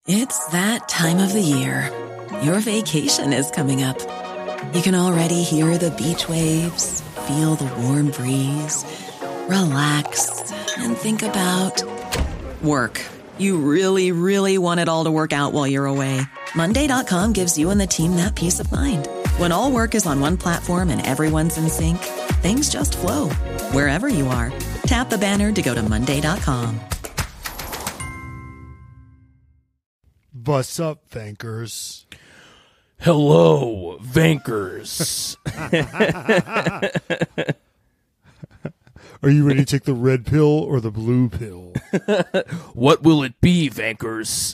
It's that time of the year. Your vacation is coming up. You can already hear the beach waves, feel the warm breeze, relax, and think about work. You really, really want it all to work out while you're away. Monday.com gives you and the team that peace of mind. When all work is on one platform and everyone's in sync, things just flow. Wherever you are, tap the banner to go to Monday.com. What's up, Vankers? Hello, Vankers. Are you ready to take the red pill or the blue pill? What will it be, Vankers?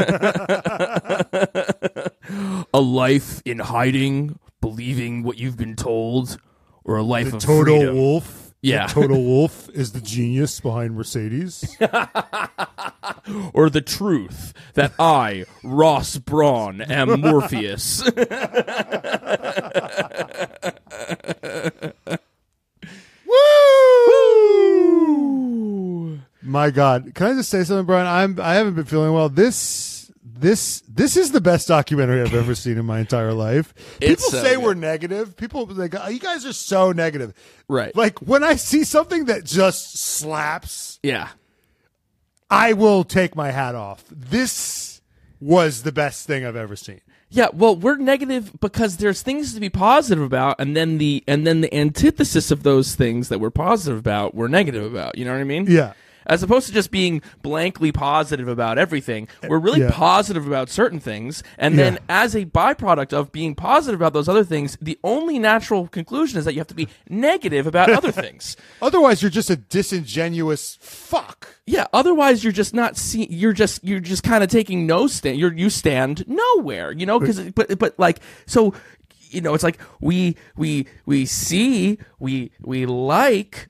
A life in hiding, believing what you've been told, or a life The of Total freedom? Wolf. Yeah. The Total Wolf is the genius behind Mercedes. Or the truth that I, Ross Braun, am Morpheus. Woo! My God, can I just say something, Brian? I haven't been feeling well. This is the best documentary I've ever seen in my entire life. People It's so say good. we're negative. People like, oh, you guys are so negative. Right. Like when I see something that just slaps, Yeah. I will take my hat off. This was the best thing I've ever seen. Yeah, well, we're negative because there's things to be positive about, and then the antithesis of those things that we're positive about, we're negative about. You know what I mean? Yeah. As opposed to just being blankly positive about everything, we're really Yeah. positive about certain things, and then Yeah. as a byproduct of being positive about those other things, the only natural conclusion is that you have to be negative about other things. Otherwise, you're just a disingenuous fuck. Yeah, otherwise you're just not you're just kind of taking no stand. You stand nowhere, you know, because but like so, you know, it's like we like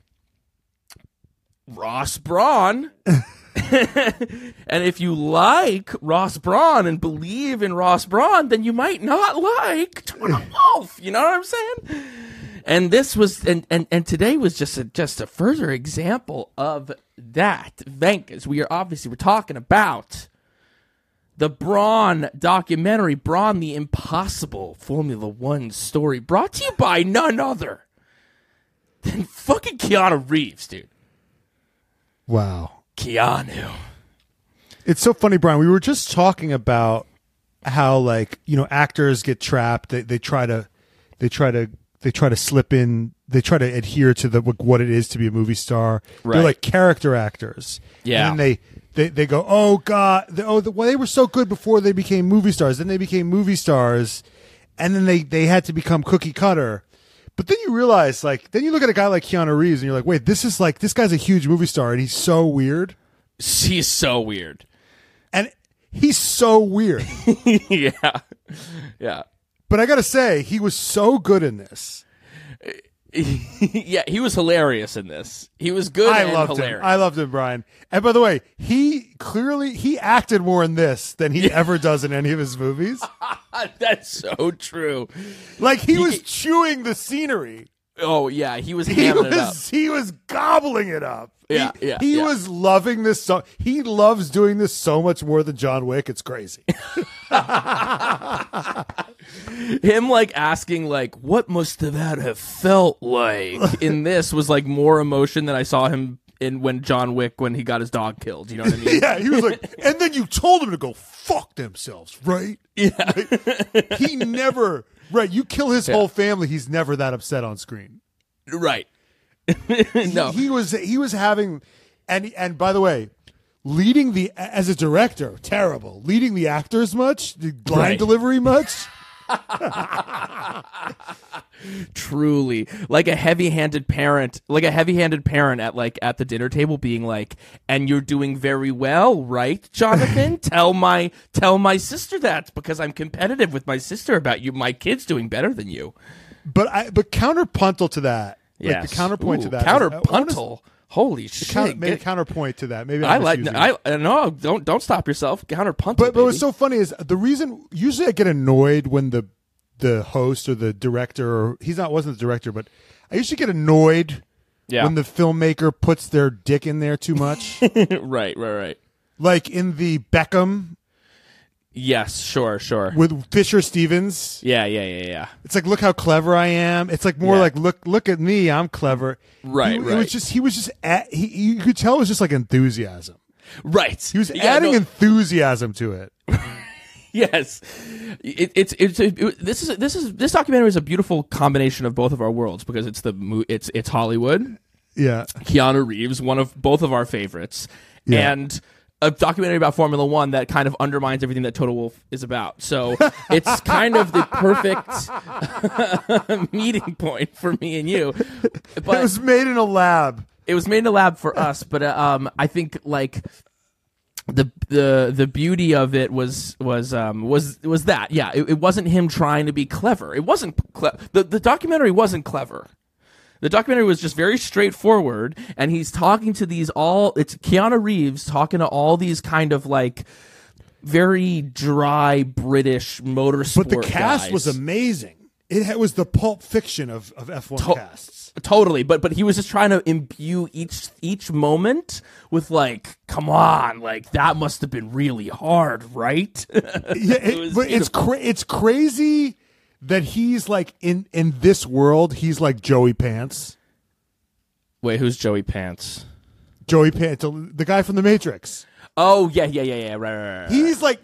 Ross Braun. And if you like Ross Braun and believe in Ross Braun, then you might not like Total Wolf. You know what I'm saying? And this was and today was just a further example of that. Venkers, we're talking about the Braun documentary, Braun the Impossible Formula One story, brought to you by none other than fucking Keanu Reeves, dude. Wow. Keanu. It's so funny, Brian. We were just talking about how, like, you know, actors get trapped. They try to slip in. They try to adhere to what it is to be a movie star. Right. They're like character actors. Yeah. And then they go, oh God, they were so good before they became movie stars. Then they became movie stars, and then they had to become cookie cutter. But then you realize, like, then you look at a guy like Keanu Reeves, and you're like, wait, this guy's a huge movie star, and he's so weird. He's so weird. And he's so weird. Yeah. Yeah. But I got to say, he was so good in this. Yeah, he was hilarious in this. He was good and hilarious. I loved him, Brian. And by the way, he acted more in this than he ever does in any of his movies. That's so true. Like, he was chewing the scenery. Oh, yeah, he was hamming it up. He was gobbling it up. Yeah, He was loving this so he loves doing this so much more than John Wick. It's crazy. Him, like, asking, like, what must that have felt like in this was, like, more emotion than I saw him in when he got his dog killed. You know what I mean? Yeah, he was like, and then you told him to go fuck themselves, right? Yeah. Right? He never, right, you kill his whole family, he's never that upset on screen. Right. No. He was having, and by the way, leading as a director, terrible. Leading the actors much, the line delivery much. Truly, like a heavy-handed parent at the dinner table, being like, "And you're doing very well, right, Jonathan? tell my sister that, because I'm competitive with my sister about you. My kid's doing better than you." But counterpuntal to that, Yes. like the counterpoint to that, counterpuntal. Holy shit! Maybe counterpoint to that. Maybe I like. No, don't stop yourself. Counterpuntal. But what's so funny is the reason. Usually, I get annoyed when the host or the director, or wasn't the director, but I usually get annoyed when the filmmaker puts their dick in there too much. Right. Like in the Beckham Yes, sure. with Fisher Stevens. Yeah. It's like, look how clever I am. It's like more Yeah. like, look at me, I'm clever. Right, He right. was just you could tell it was just like enthusiasm. Right. He was adding enthusiasm to it. Yes, this documentary is a beautiful combination of both of our worlds because it's Hollywood, Yeah. Keanu Reeves, one of both of our favorites, Yeah. and a documentary about Formula One that kind of undermines everything that Total Wolf is about. So it's kind of the perfect meeting point for me and you. But It was made in a lab. it was made in a lab for us, but I think like the beauty of it was that it wasn't him trying to be clever. It wasn't the documentary wasn't clever. The documentary was just very straightforward, and he's talking to it's Keanu Reeves talking to all these kind of like very dry British motorsport But the cast guys. was amazing. It was the Pulp Fiction of F1 casts. Totally, but he was just trying to imbue each moment with like, come on, like that must have been really hard, right? Yeah, but it's crazy that he's like in this world, he's like Joey Pants. Wait, who's Joey Pants? Joey Pants, the guy from The Matrix. Oh yeah, right. He's like,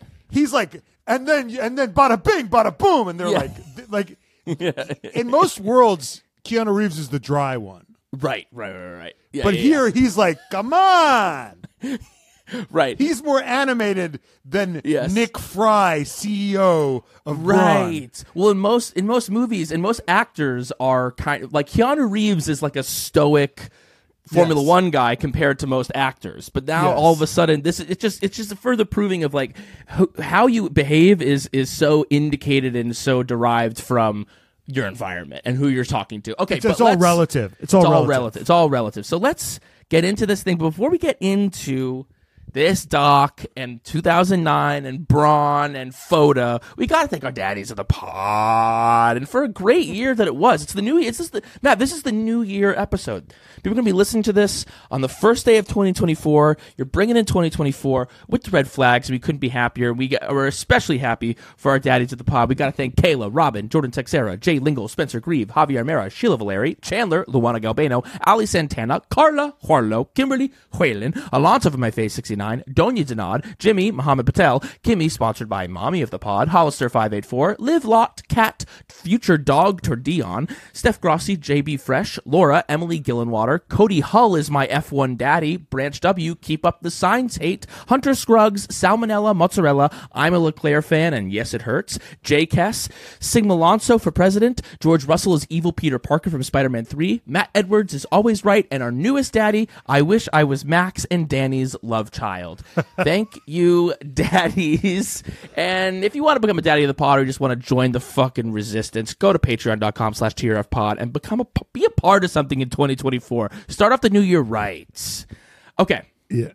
and then bada bing, bada boom, and they're like, in most worlds, Keanu Reeves is the dry one. Right. Yeah, But here he's like, come on. right. He's more animated than Yes. Nick Fry, CEO of Braun. Right. Well, in most movies, and most actors are kind of like Keanu Reeves is like a stoic Formula Yes. One guy compared to most actors. But now Yes. all of a sudden, it's just a further proving of like how you behave is so indicated and so derived from your environment and who you're talking to. Okay, It's all relative. It's all relative. It's all relative. So let's get into this thing. But before we get into this doc and 2009 and Braun and FOTA, we got to thank our daddies of the pod. And for a great year that it was. It's the new year. Matt, this is the new year episode. People are going to be listening to this on the first day of 2024. You're bringing in 2024 with the red flags. We couldn't be happier. We're especially happy for our daddies of the pod. We got to thank Kayla, Robin, Jordan Texera, Jay Lingle, Spencer Grieve, Javier Mera, Sheila Valeri, Chandler, Luana Galbano, Ali Santana, Carla Juarlo, Kimberly Whalen, Alonso from My Face 69, Donya Denad, Jimmy, Mohammed Patel, Kimmy, sponsored by Mommy of the Pod, Hollister 584, Liv Lot, Cat, Future Dog Tordion, Steph Grossi, JB Fresh, Laura, Emily Gillenwater, Cody Hull is my F1 daddy, Branch W, Keep Up the Signs Hate, Hunter Scruggs, Salmonella, Mozzarella, I'm a Leclerc fan, and yes, it hurts, Jay Kess, Sigma Alonso for president, George Russell is evil Peter Parker from Spider-Man 3, Matt Edwards is always right, and our newest daddy, I wish I was Max and Danny's love child. Thank you, daddies. And if you want to become a daddy of the pod or you just want to join the fucking resistance, go to patreon.com/TRFpod and be a part of something in 2024. Start off the new year right. Okay. Yeah.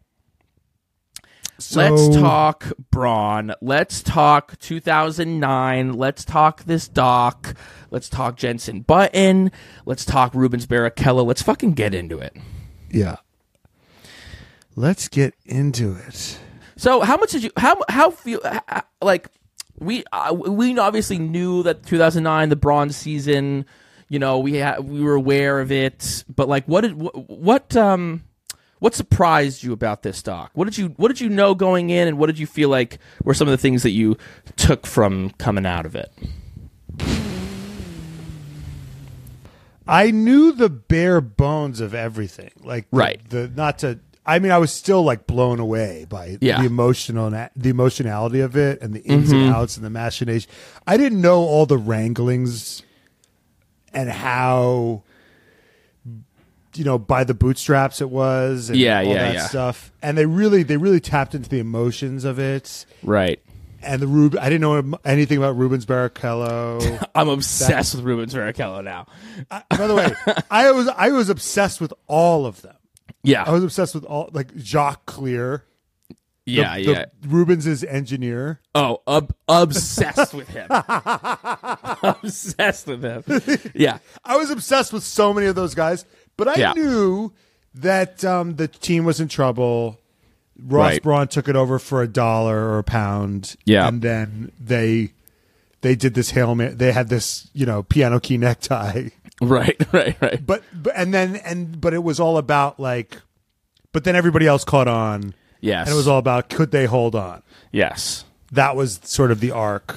Let's talk Braun. Let's talk 2009. Let's talk this doc. Let's talk Jensen Button. Let's talk Rubens Barrichello. Let's fucking get into it. Yeah. Let's get into it. So, how much did you how feel like we obviously knew that 2009 the Braun season, you know, we were aware of it, but like what surprised you about this doc? What did you know going in, and what did you feel like were some of the things that you took from coming out of it? I knew the bare bones of everything. Like Right. I was still like blown away by the emotionality of it and the ins and outs and the machination. I didn't know all the wranglings and how, you know, by the bootstraps it was and all that stuff. And they really tapped into the emotions of it. Right. And I didn't know anything about Rubens Barrichello. I'm obsessed with Rubens Barrichello now. By the way, I was obsessed with all of them. Yeah. I was obsessed with all, like Jacques Clear. Yeah. Rubens' engineer. Oh, obsessed with him. Obsessed with him. Yeah. I was obsessed with so many of those guys, but I knew that the team was in trouble. Ross Right. Braun took it over for $1 or £1. Yeah. And then they did this Hail Mary. They had this, piano key necktie. Right. But it was all about but then everybody else caught on. Yes. And it was all about, could they hold on? Yes. That was sort of the arc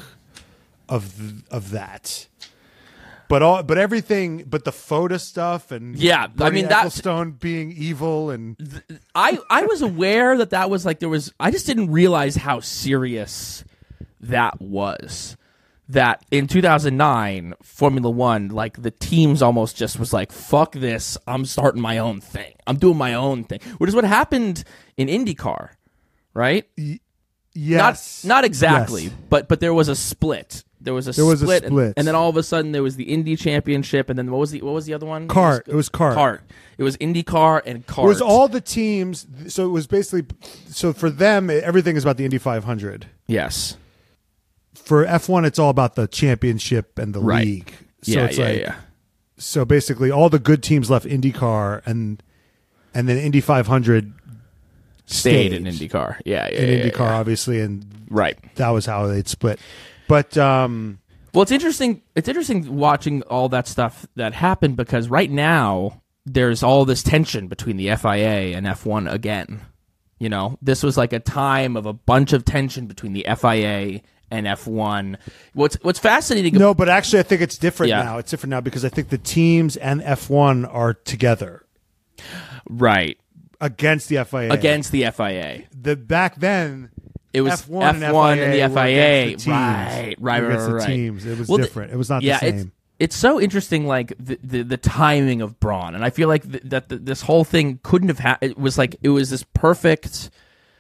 of that. But everything, but the photo stuff and Bernie Ecclestone being evil and I was aware that was there was. I just didn't realize how serious that was. That in 2009 Formula One, the teams almost just was like, fuck this, I'm starting my own thing. I'm doing my own thing, which is what happened in IndyCar, right? Yes, not exactly, yes. but there was a split. There was a split. And then all of a sudden there was the Indy Championship, and then what was the other one? Kart. It was Kart. Kart. It was IndyCar and Kart. It was all the teams. So it was basically, for them, everything is about the Indy 500. Yes. For F1, it's all about the championship and the league. So it's So basically, all the good teams left IndyCar, and then Indy 500 stayed in IndyCar. IndyCar, obviously, and that was how they'd split. But well, it's interesting. It's interesting watching all that stuff that happened, because right now there's all this tension between the FIA and F1 again. This was a time of a bunch of tension between the FIA and F1. What's fascinating? No, but actually, I think it's different now. It's different now because I think the teams and F1 are together, right, against the FIA. Against the FIA. Back then. It was F1 and the FIA, right. Teams. It was different. It was not the same. It's so interesting, the timing of Braun, and I feel like this whole thing couldn't have happened. It was this perfect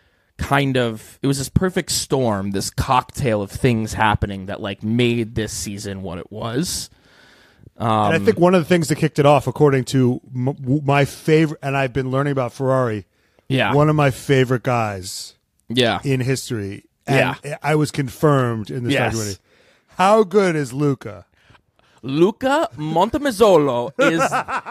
it was this perfect storm, this cocktail of things happening that made this season what it was. And I think one of the things that kicked it off, according to my favorite, and I've been learning about Ferrari, one of my favorite guys. In history. And I was confirmed in this documentary. How good is Luca? Luca Montemazzolo is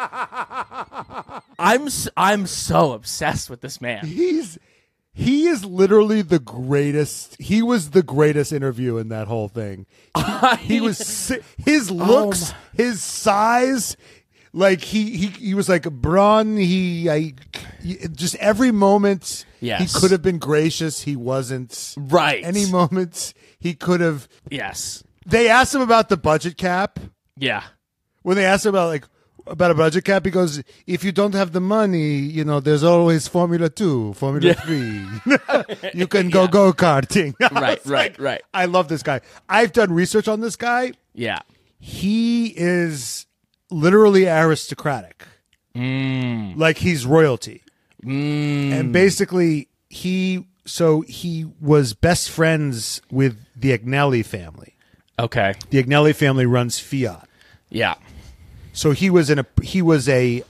I'm so obsessed with this man. He is literally the greatest. He was the greatest interview in that whole thing. He was his looks, his size, he was like Braun. Just every moment. Yes. He could have been gracious. He wasn't. Right. Any moments he could have. Yes. They asked him about the budget cap. Yeah. When they asked him about a budget cap, he goes, if you don't have the money, there's always Formula 2, Formula 3. You can go go-karting. Right. I love this guy. I've done research on this guy. Yeah. He is literally aristocratic. He's royalty. And basically, he was best friends with the Agnelli family. Okay. The Agnelli family runs Fiat. Yeah. So he was a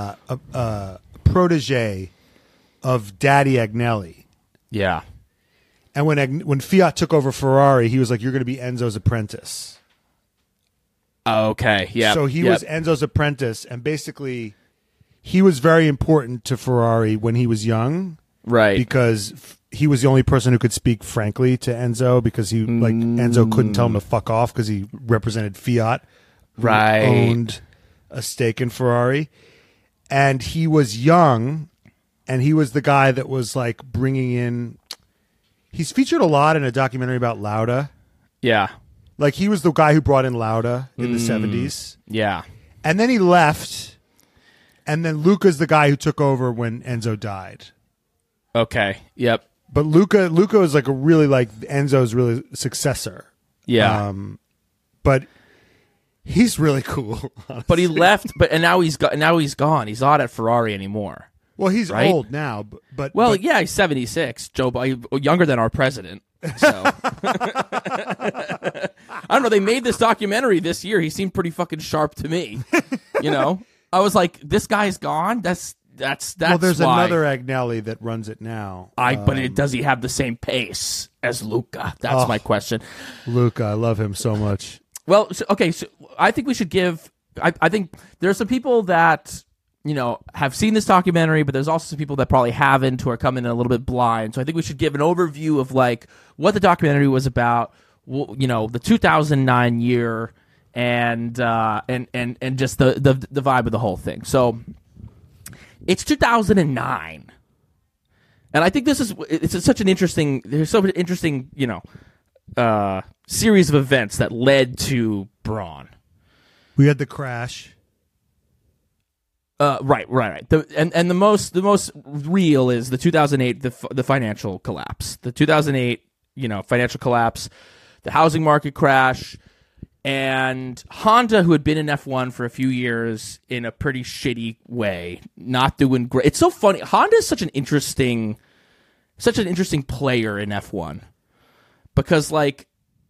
protege of Daddy Agnelli. Yeah. And when Fiat took over Ferrari, he was like, "You're going to be Enzo's apprentice." Okay. Yeah. So he was Enzo's apprentice, and basically, he was very important to Ferrari when he was young, right? Because he was the only person who could speak frankly to Enzo, because Enzo couldn't tell him to fuck off because he represented Fiat, who owned a stake in Ferrari, and he was young, and he was the guy that was bringing in. He's featured a lot in a documentary about Lauda. Yeah. He was the guy who brought in Lauda in the 70s. Yeah. And then he left. And then Luca's the guy who took over when Enzo died. Okay. Yep. But Luca is a really Enzo's really successor. Yeah. But he's really cool. Honestly. But he left, and now he's gone. He's not at Ferrari anymore. Well, he's old now, but he's 76. Younger than our president. So I don't know. They made this documentary this year. He seemed pretty fucking sharp to me. I was like, this guy's gone. That's well, there's why. Another Agnelli that runs it now. But does he have the same pace as Luca? That's my question. Luca, I love him so much. Well, so I think we should give. I think there are some people that have seen this documentary, but there's also some people that probably haven't, who are coming in a little bit blind. So I think we should give an overview of like what the documentary was about, the 2009 year, and just the vibe of the whole thing. So it's 2009, and I think it's such an interesting. There's so much interesting, series of events that led to Braun. We had the crash. Right. And the most real is the 2008 the financial collapse. The 2008 financial collapse, the housing market crash, and Honda, who had been in F1 for a few years in a pretty shitty way, not doing great. It's so funny. Honda is such an interesting player in F1 because like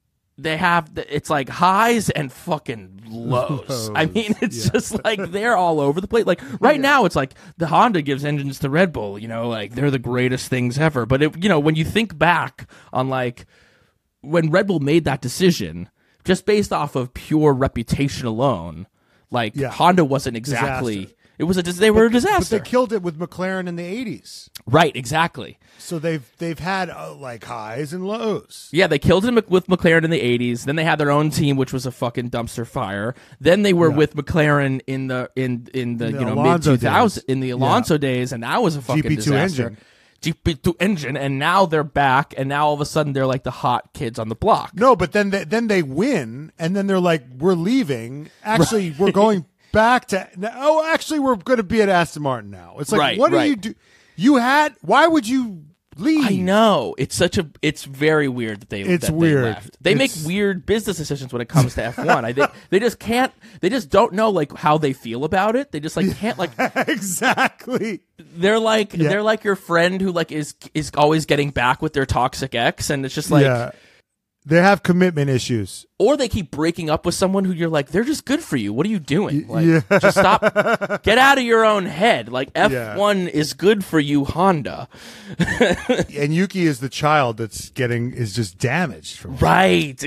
it's like highs and fucking lows. I mean, it's just like they're all over the place. Like right now, it's like the Honda gives engines to Red Bull. Like they're the greatest things ever. But when you think back on like when Red Bull made that decision, just based off of pure reputation alone, like Honda wasn't exactly. Disaster. It was they were a disaster. But they killed it with McLaren in the 80s. Right, exactly. So they've had like highs and lows. Yeah, they killed it with McLaren in the 80s. Then they had their own team, which was a fucking dumpster fire. Then they were with McLaren in the mid 2000s in the Alonso days, and that was a fucking GP2 disaster. engine. GP2 engine, and now they're back, and now all of a sudden they're like the hot kids on the block. No, but then they win, and then they're like, we're leaving. Actually, we're going back to actually we're going to be at Aston Martin now. It's like, what do you do? Why would you leave? I know. It's very weird that they left. They make weird business decisions when it comes to F1. They just don't know like how they feel about it. They just like can't like exactly. They're like your friend who like is always getting back with their toxic ex, and it's just like they have commitment issues. Or they keep breaking up with someone who you're like, they're just good for you. What are you doing? Like, just stop. Get out of your own head. Like, F1 is good for you, Honda. And Yuki is the child is just damaged. Right.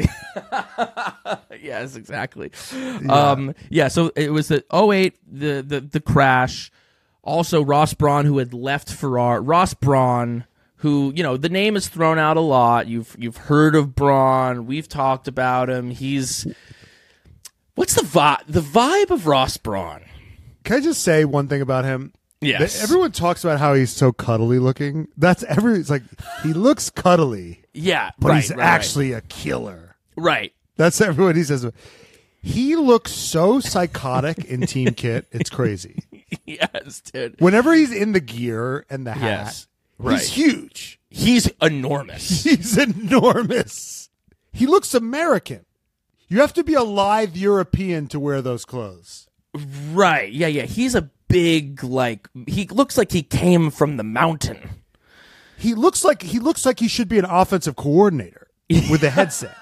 Yes, exactly. So it was the 2008, the crash. Also, Ross Brawn, who had left Ferrari. Ross Brawn, who, the name is thrown out a lot. You've heard of Braun. We've talked about him. What's the vibe of Ross Brawn? Can I just say one thing about him? Yes. Everyone talks about how he's so cuddly looking. It's like, he looks cuddly. Yeah, but he's actually a killer. Right. That's everyone he says. He looks so psychotic in Team Kit. It's crazy. Yes, dude. Whenever he's in the gear and the hat. Yes. Right. He's huge. He's enormous. He's enormous. He looks American. You have to be a lithe European to wear those clothes. Right. Yeah. He's a big, he looks like he came from the mountain. He looks like he should be an offensive coordinator with a headset.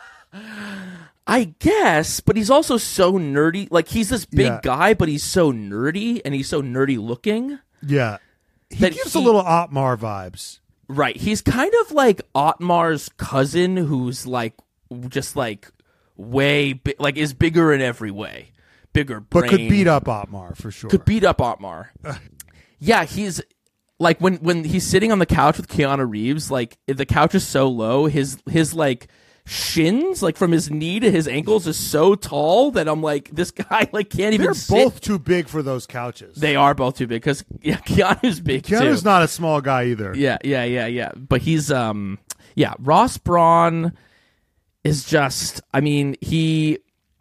I guess, but he's also so nerdy. Like, he's this big guy, but he's so nerdy, and he's so nerdy looking. Yeah. He gives a little Otmar vibes. Right. He's kind of like Otmar's cousin, who's like just like way like is bigger in every way. Bigger brain. But could beat up Otmar for sure. Could beat up Otmar. Yeah, he's like when he's sitting on the couch with Keanu Reeves, like the couch is so low, his like shins, like from his knee to his ankles, is so tall that I'm like, this guy like can't even sit. They're both too big for those couches. They are both too big because Keanu's big too. Keanu's not a small guy either. Yeah. But he's Ross Brawn is just, I mean, he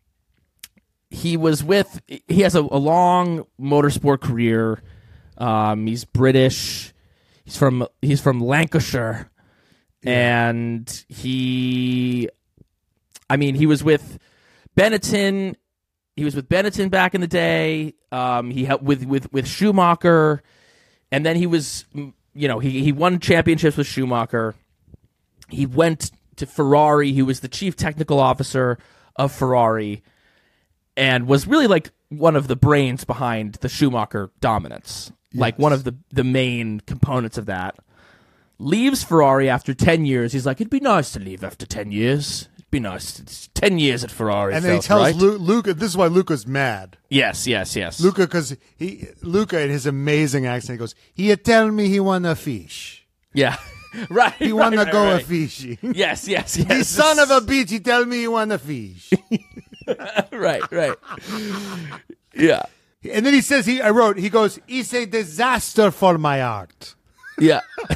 has a long motorsport career. He's British. He's from Lancashire. And he was with Benetton. He was with Benetton back in the day. He helped with Schumacher, and then he was, he won championships with Schumacher. He went to Ferrari. He was the chief technical officer of Ferrari, and was really like one of the brains behind the Schumacher dominance, like one of the main components of that. Leaves Ferrari after 10 years. He's like, it'd be nice to leave after 10 years. Be nice. It's 10 years at Ferrari. And then he felt tells right. Luca, this is why Luca's mad. Yes. Luca, because Luca in his amazing accent goes, he tell me he wanna fish. Yeah. Right. He wanna go right. a fishing. Yes. The son of a bitch, he tell me he wanna fish. right. Yeah. And then he says, he goes, it's a disaster for my art. Yeah.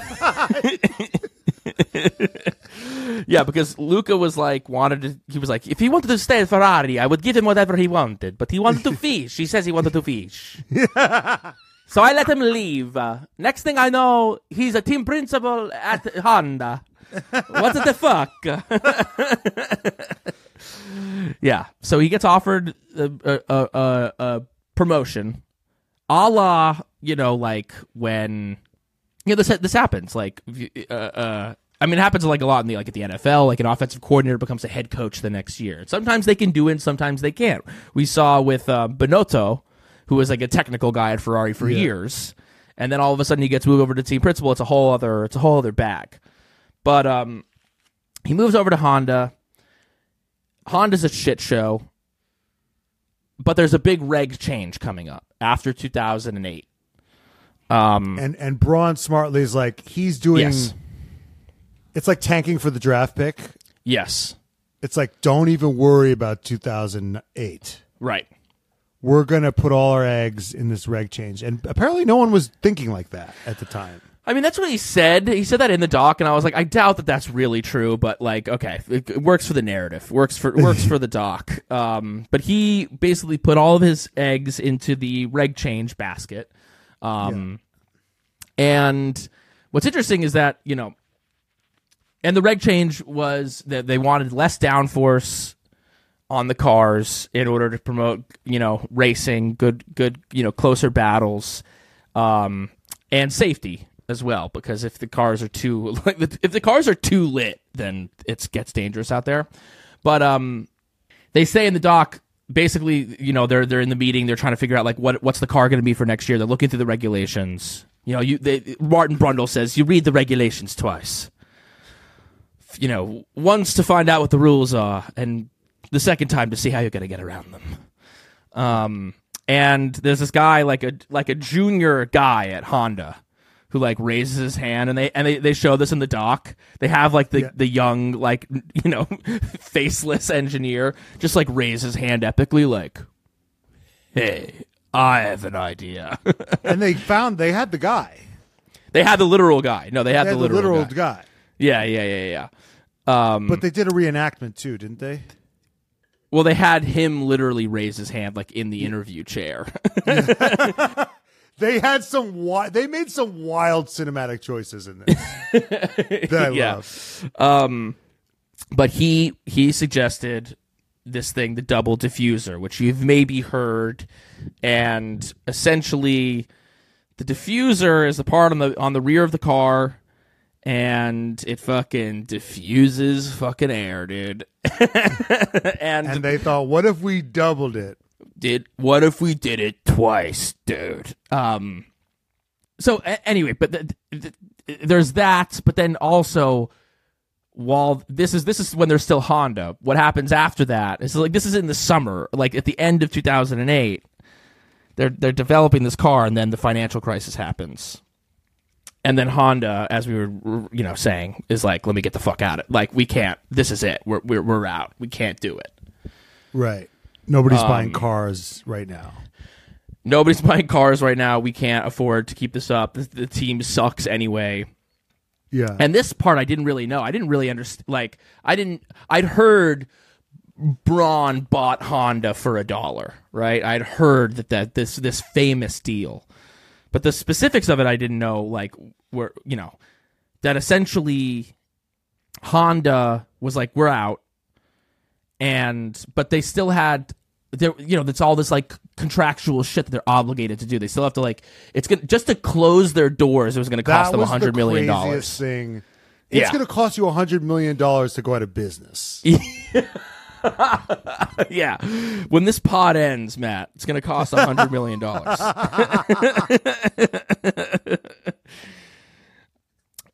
Yeah, because Luca was like, he was like, if he wanted to stay at Ferrari, I would give him whatever he wanted, but he wanted to fish. He says he wanted to fish. So I let him leave. Next thing I know, he's a team principal at Honda. What the fuck? Yeah, so he gets offered a promotion, a la, like when, this happens, like, it happens like a lot in at the NFL. Like an offensive coordinator becomes a head coach the next year. Sometimes they can do it, and sometimes they can't. We saw with Binotto, who was like a technical guy at Ferrari for years, and then all of a sudden he gets moved over to team principal. It's a whole other bag. But he moves over to Honda. Honda's a shit show, but there's a big reg change coming up after 2008. And Braun smartly is like, he's doing. Yes. It's like tanking for the draft pick. Yes. It's like, don't even worry about 2008. Right. We're going to put all our eggs in this reg change. And apparently no one was thinking like that at the time. That's what he said. He said that in the doc, and I was like, I doubt that that's really true, but like, okay, it works for the narrative, works for the doc. But he basically put all of his eggs into the reg change basket. And what's interesting is that, and the reg change was that they wanted less downforce on the cars in order to promote, racing, good, closer battles, and safety as well. Because if the cars are too lit, then it gets dangerous out there. But they say in the doc, basically, they're in the meeting, they're trying to figure out like what's the car going to be for next year. They're looking through the regulations. Martin Brundle says you read the regulations twice. Once to find out what the rules are, and the second time to see how you're going to get around them. And there's this guy, like a junior guy at Honda, who like raises his hand, and they show this in the doc. They have like the young, faceless engineer just like raise his hand epically, like, "Hey, I have an idea." And they had the guy. They had the literal guy. No, they had the literal guy. Yeah. But they did a reenactment too, didn't they? Well, they had him literally raise his hand like in the interview chair. They made some wild cinematic choices in this that I love. But he suggested this thing, the double diffuser, which you've maybe heard, and essentially the diffuser is the part on the rear of the car, and it fucking diffuses fucking air, dude. and they thought, what if we doubled it? What if we did it twice, dude? So anyway, but there's that, but then also, while this is when they're still Honda, what happens after that is like, this is in the summer, like at the end of 2008, they're developing this car, and then the financial crisis happens. And then Honda, as we were, saying, is like, let me get the fuck out of it. Like, we can't. This is it. We're out. We can't do it. Right. Nobody's buying cars right now. Nobody's buying cars right now. We can't afford to keep this up. The team sucks anyway. Yeah. And this part I didn't really know. I didn't really understand. Like, I'd heard Braun bought Honda for $1, right? I'd heard that this famous deal. But the specifics of it, I didn't know, like, were, that essentially Honda was like, we're out. But they still had, it's all this like contractual shit that they're obligated to do. They still have to like, it's gonna, just to close their doors, it was going to cost them $100 million. That was the craziest thing. It's going to cost you $100 million to go out of business. Yeah. When this pod ends, Matt, it's going to cost $100 million.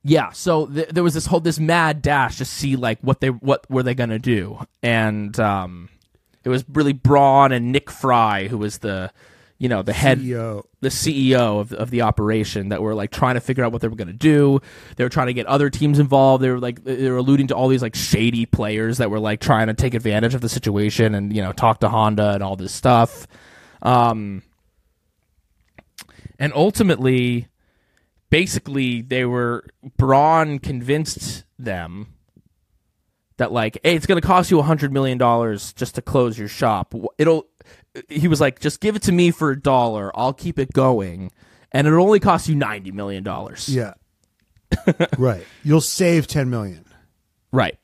Yeah, so there was this mad dash to see like what were they gonna do, and it was really Braun and Nick Fry who was the head CEO. the CEO of the operation that were like trying to figure out what they were gonna do. They were trying to get other teams involved. They were alluding to all these like shady players that were like trying to take advantage of the situation and talk to Honda and all this stuff. And ultimately, basically, Braun convinced them that like, hey, it's going to cost you $100 million just to close your shop. He was like, just give it to me for $1. I'll keep it going. And it'll only cost you $90 million. Yeah. Right. You'll save $10 million. Right.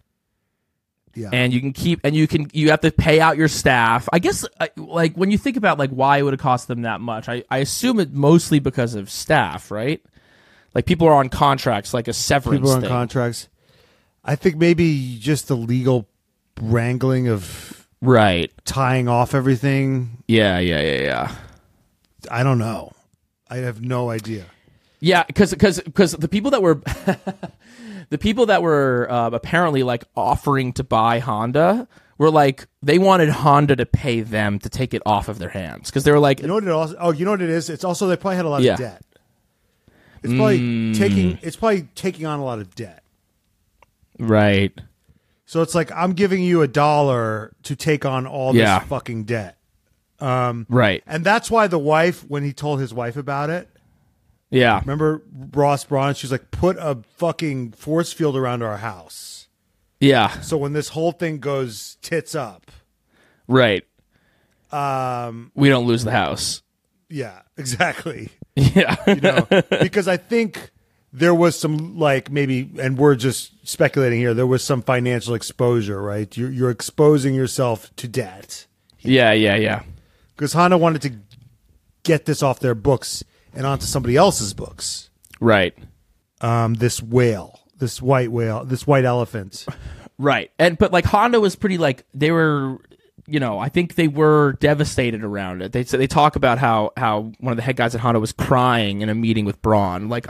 Yeah. And you have to pay out your staff. I guess like when you think about like why it would have cost them that much, I assume it mostly because of staff, right? Like people are on contracts, like a severance People are on thing. contracts. I think maybe just the legal wrangling of Right. tying off everything. Yeah. I don't know. I have no idea. Yeah, because the people that were the people that were apparently like offering to buy Honda were like they wanted Honda to pay them to take it off of their hands because they were like, You know what it also? Oh, you know what it is? It's also they probably had a lot Yeah. of debt. It's probably taking on a lot of debt. right. So it's like I'm giving you $1 to take on all this Yeah. fucking debt. Right. And that's why the wife, when he told his wife about it, Yeah. remember Ross Braun? She's like, put a fucking force field around our house. Yeah. So when this whole thing goes tits up, Right. We don't lose the house. yeah, exactly. Yeah. Because I think there was some like maybe, and we're just speculating here, there was some financial exposure, right? You're exposing yourself to debt. Yeah. Because Honda wanted to get this off their books and onto somebody else's books. Right. This whale, this white whale, this white elephant. Right. But like Honda was pretty like they were, I think they were devastated around it. They talk about how one of the head guys at Honda was crying in a meeting with Braun. Like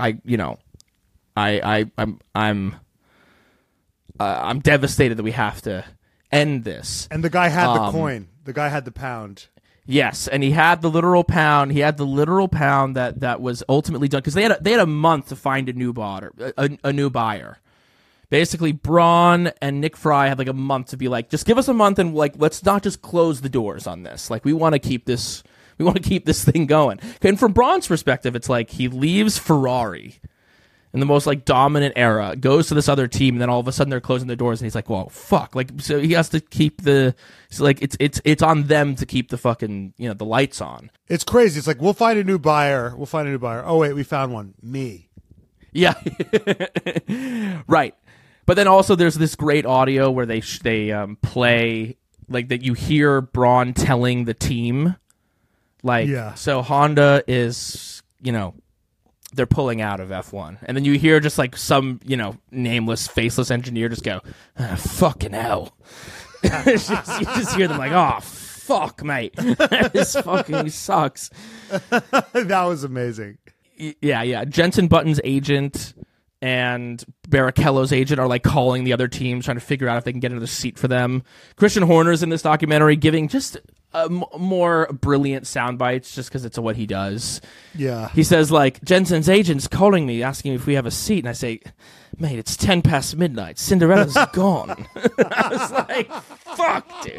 I'm devastated that we have to end this. And the guy had the coin. The guy had the pound. Yes, and he had the literal pound. He had the literal pound that was ultimately done because they had a month to find a new buyer. Basically, Braun and Nick Fry had like a month to be like, just give us a month and like let's not just close the doors on this. Like we want to keep this thing going. And from Braun's perspective, it's like he leaves Ferrari in the most like dominant era, goes to this other team, and then all of a sudden they're closing the doors, and he's like, "Well, fuck!" Like, so he has to keep it's on them to keep the fucking the lights on. It's crazy. It's like we'll find a new buyer. Oh wait, we found one. Me. Yeah, right. But then also there's this great audio where they play like that. You hear Braun telling the team, like, so Honda is they're pulling out of F1. And then you hear just like some, nameless, faceless engineer just go, fucking hell. You just hear them like, oh, fuck, mate. This fucking sucks. That was amazing. Yeah. Jensen Button's agent and Barrichello's agent are like calling the other teams, trying to figure out if they can get another seat for them. Christian Horner's in this documentary giving just more brilliant sound bites just because it's what he does. Yeah. He says, like, Jensen's agent's calling me, asking if we have a seat. And I say, mate, it's 10 past midnight. Cinderella's gone. I was like, fuck, dude.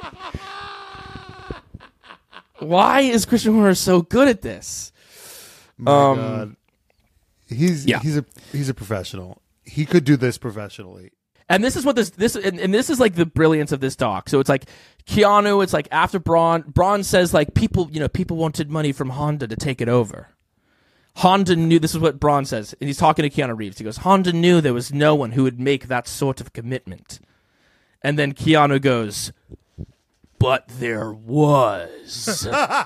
Why is Christian Horner so good at this? My God. He's a professional. He could do this professionally. And this is what this is like the brilliance of this doc. So it's like Keanu, it's like after Braun says like people wanted money from Honda to take it over. Honda knew, this is what Braun says, and he's talking to Keanu Reeves. He goes, Honda knew there was no one who would make that sort of commitment. And then Keanu goes, but there was.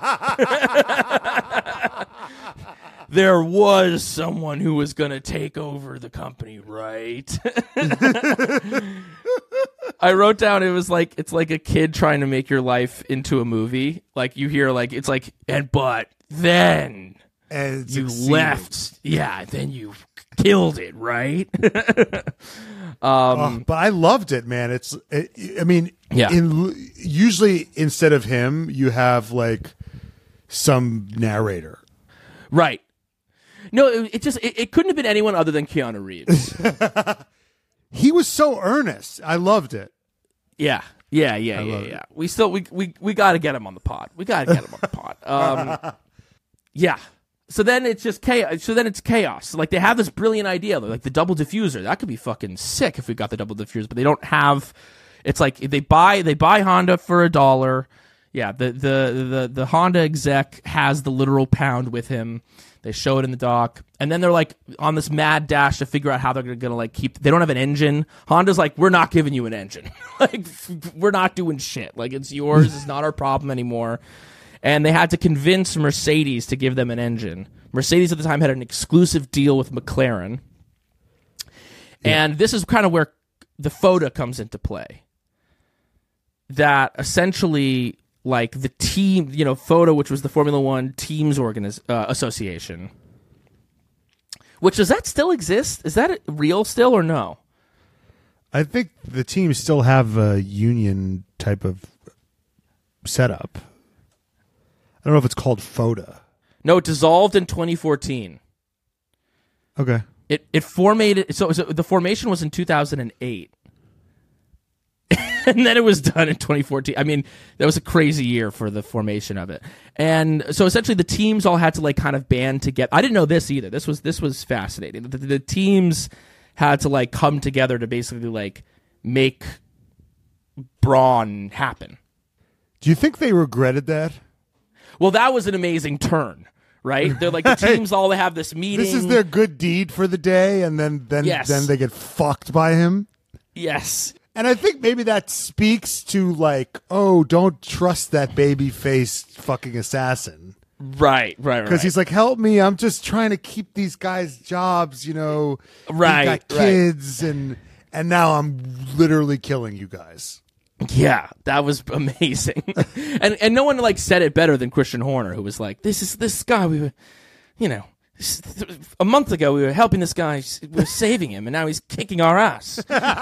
There was someone who was going to take over the company, right? I wrote down it's like a kid trying to make your life into a movie. Like you hear like it's like but then and you succeeded. left. Yeah, then you killed it, right? But I loved it, man. I mean, Yeah. Usually instead of him, you have like some narrator. Right. No, it couldn't have been anyone other than Keanu Reeves. He was so earnest. I loved it. Yeah. We got to get him on the pod. Yeah. So then it's just chaos. It's chaos. Like they have this brilliant idea, like the double diffuser. That could be fucking sick if we got the double diffuser, but they don't have. It's like they buy Honda for $1. Yeah, the Honda exec has the literal pound with him. They show it in the doc, and then they're like on this mad dash to figure out how they're gonna like keep. They don't have an engine. Honda's like, we're not giving you an engine. Like we're not doing shit. Like it's yours. It's not our problem anymore. And they had to convince Mercedes to give them an engine. Mercedes at the time had an exclusive deal with McLaren, and this is kind of where the FOTA comes into play. That essentially. Like the team, FOTA, which was the Formula One Teams Association. Which, does that still exist? Is that real still or no? I think the teams still have a union type of setup. I don't know if it's called FOTA. No, it dissolved in 2014. Okay. It formated. So the formation was in 2008. And then it was done in 2014. I mean, that was a crazy year for the formation of it. And so essentially the teams all had to like kind of band together. I didn't know this either. This was fascinating. The teams had to like come together to basically like make Braun happen. Do you think they regretted that? Well, that was an amazing turn, right? They're like the teams all have this meeting. This is their good deed for the day, and then Yes. they get fucked by him. Yes. And I think maybe that speaks to like, oh, don't trust that baby-faced fucking assassin. Right. Because he's like, help me, I'm just trying to keep these guys' jobs, Right, They got kids, and now I'm literally killing you guys. Yeah, that was amazing. and no one like said it better than Christian Horner, who was like, this guy, we were, a month ago we were helping this guy, we were saving him, and now he's kicking our ass.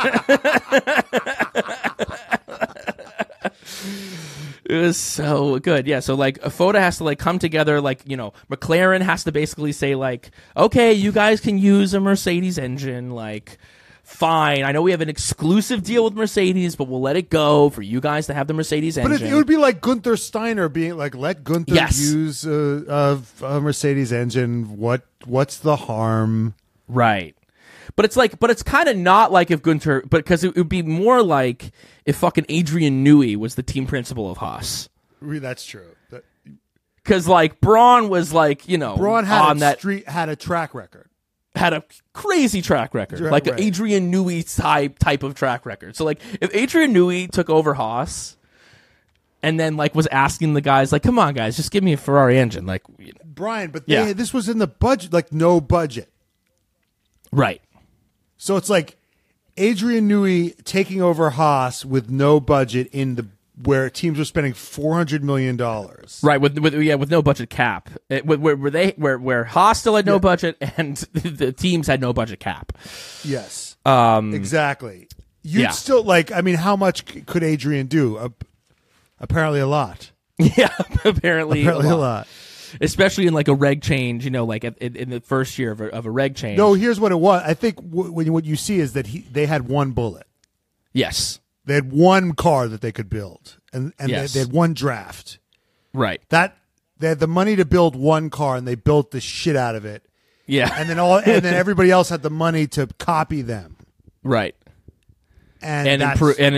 It was so good. Yeah, so like FOTA has to like come together, like, McLaren has to basically say like, okay, you guys can use a Mercedes engine, like fine. I know we have an exclusive deal with Mercedes, but we'll let it go for you guys to have the Mercedes engine. But it would be like Gunther Steiner being like, let Gunther use a Mercedes engine. What's the harm? Right. But it's kind of not like if Gunther, because it would be more like if fucking Adrian Newey was the team principal of Haas. That's true. Because like Braun was like, Braun had had a track record. Had a crazy track record, like an Adrian Newey type of track record. So like if Adrian Newey took over Haas and then like was asking the guys like, come on guys, just give me a Ferrari engine. Like, Brian, but this was in the budget, like no budget. Right. So it's like Adrian Newey taking over Haas with no budget where teams were spending $400 million. Right, with no budget cap. Where Haas still had no budget and the teams had no budget cap. Yes. Exactly. You'd still like, I mean, how much could Adrian do? Apparently a lot. Yeah, apparently a lot. Especially in like a reg change, like in the first year of a reg change. No, here's what it was. I think what you see is that they had one bullet. Yes. They had one car that they could build, and yes. they had one draft. Right. They had the money to build one car, and they built the shit out of it. Yeah. And then everybody else had the money to copy them. Right. And improve. And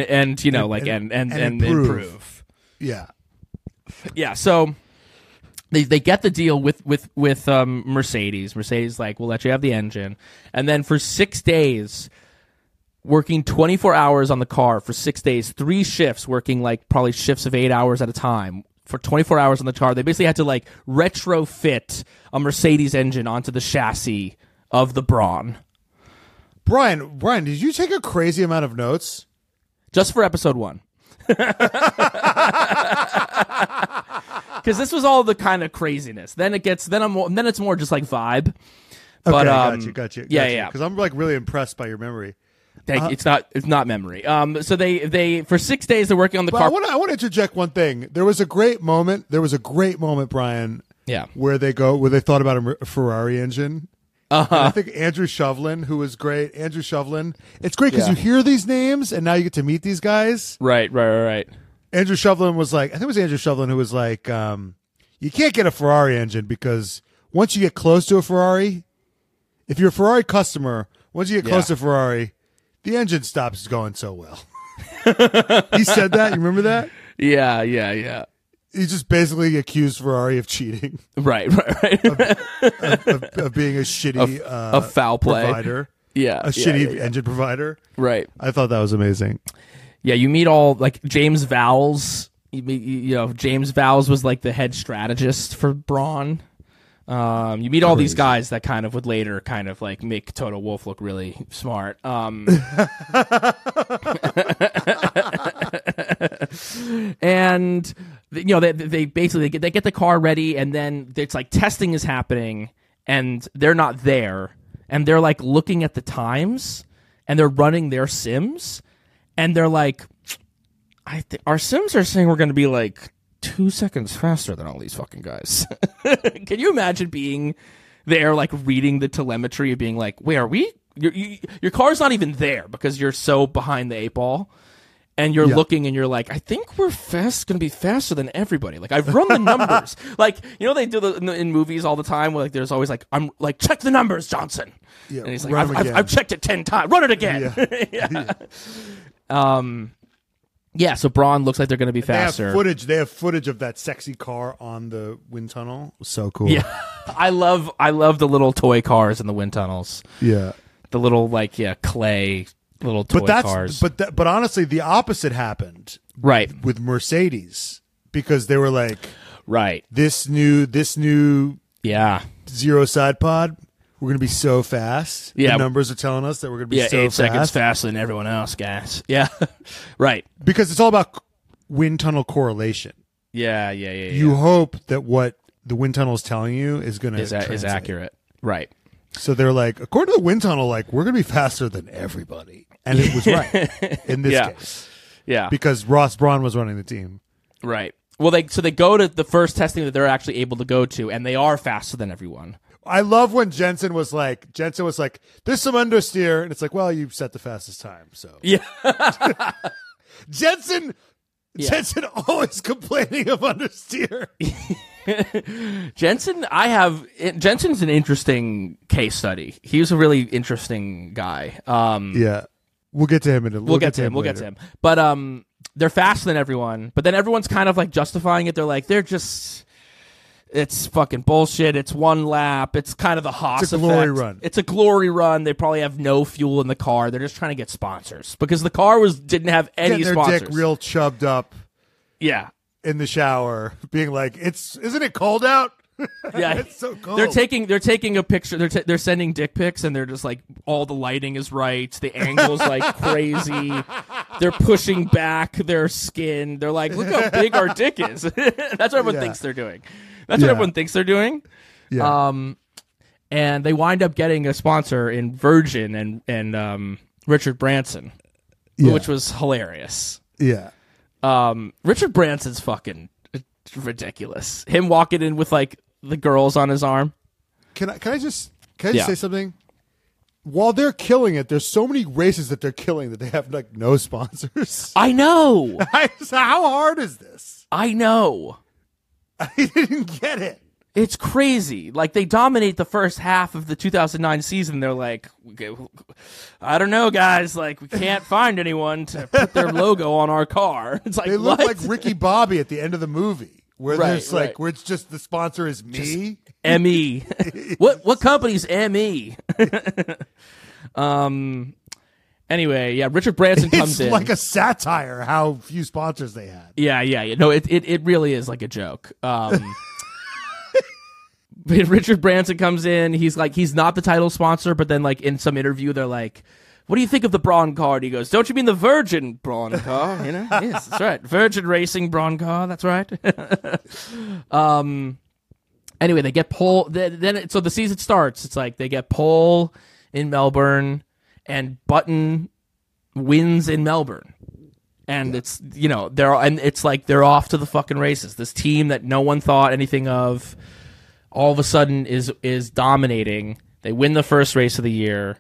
improve. Yeah. Yeah. So they get the deal with Mercedes. Mercedes like, we'll let you have the engine, and then for 6 days. Working 24 hours on the car for 6 days, 3 shifts, working like probably shifts of 8 hours at a time for 24 hours on the car. They basically had to like retrofit a Mercedes engine onto the chassis of the Braun. Brian, did you take a crazy amount of notes? Just for episode 1. because this was all the kind of craziness. Then it's more just like vibe. But got you. Yeah. Because I'm like really impressed by your memory. It's not memory. So they for 6 days they're working on the car. I want to interject one thing. There was a great moment, Brian. Yeah. Where they thought about a Ferrari engine. I think Andrew Shovlin, who was great. Andrew Shovlin. It's great because you hear these names and now you get to meet these guys. Right. Andrew Shovlin was like, I think it was Andrew Shovlin who was like, you can't get a Ferrari engine because once you get close to a Ferrari, if you're a Ferrari customer, once you get close to Ferrari, the engine stops going so well. He said that. You remember that? Yeah. He just basically accused Ferrari of cheating. Right. of being a shitty a foul play provider. Yeah. Shitty engine provider. Right. I thought that was amazing. Yeah, you meet all like James Vowles. James Vowles was like the head strategist for Braun. You meet all these guys that kind of would later kind of like make Toto Wolff look really smart. And they basically get the car ready, and then it's like testing is happening, and they're not there, and they're like looking at the times, and they're running their sims, and they're like, our sims are saying we're going to be like 2 seconds faster than all these fucking guys. Can you imagine being there, like reading the telemetry of being like, where are we? Your car's not even there because you're so behind the eight ball. And you're looking and you're like, I think we're going to be faster than everybody. Like, I've run the numbers. Like, they do in movies all the time where like there's always like, I'm like, check the numbers, Johnson. Yeah, and he's like, I've checked it 10 times. Run it again. Yeah. So Braun looks like they're going to be faster. They have footage of that sexy car on the wind tunnel. So cool. Yeah. I love the little toy cars in the wind tunnels. Yeah. The little clay little toy cars. But honestly, the opposite happened. Right. With Mercedes, because they were like, right, this new zero side pod, we're going to be so fast. Yeah. The numbers are telling us that we're going to be so 8 fast. seconds faster than everyone else, guys. Yeah. Right. Because it's all about wind tunnel correlation. Yeah. You hope that what the wind tunnel is telling you is going to is accurate. Right. So they're like, according to the wind tunnel, like, we're going to be faster than everybody. And it was right in this case. Yeah. Because Ross Braun was running the team. Right. Well, they go to the first testing that they're actually able to go to, and they are faster than everyone. I love when Jensen was like, there's some understeer. And it's like, well, you set the fastest time. So yeah. Jensen always complaining of understeer. Jensen's an interesting case study. He's a really interesting guy. Yeah. We'll get to him in a We'll get to him. But they're faster than everyone. But then everyone's kind of like justifying it. They're like, it's fucking bullshit. It's one lap. It's kind of the Haas It's a effect. glory run. It's a glory run. They probably have no fuel in the car. They're just trying to get sponsors because the car didn't have any Getting sponsors. their dick real chubbed up. Yeah. In the shower, being like, isn't it cold out? Yeah, it's so cold. They're taking a picture. They're sending dick pics, and they're just like, all the lighting is right. The angle's like crazy. They're pushing back their skin. They're like, look how big our dick is. That's what everyone thinks they're doing. That's what everyone thinks they're doing. Yeah. And they wind up getting a sponsor in Virgin and Richard Branson, which was hilarious. Yeah. Richard Branson's fucking ridiculous. Him walking in with like the girls on his arm. Can I just say something? While they're killing it, there's so many races that they're killing that they have like no sponsors. I know. So how hard is this? I know. I didn't get it. It's crazy. Like, they dominate the first half of the 2009 season. They're like, I don't know, guys. Like, we can't find anyone to put their logo on our car. It's like, they look what? like Ricky Bobby at the end of the movie, where there's like, where it's just the sponsor is me. ME. What company's ME? Anyway, yeah, Richard Branson comes in. It's like a satire how few sponsors they had. Yeah. No, it really is like a joke. Richard Branson comes in. He's like, he's not the title sponsor, but then like in some interview, they're like, what do you think of the Brawn car? And he goes, don't you mean the Virgin Brawn car? You know, yes, that's right. Virgin Racing Brawn car. That's right. Anyway, they get pole. So the season starts. It's like they get pole in Melbourne, and Button wins in Melbourne. And it's, you know, they're off to the fucking races. This team that no one thought anything of, all of a sudden is dominating. They win the first race of the year.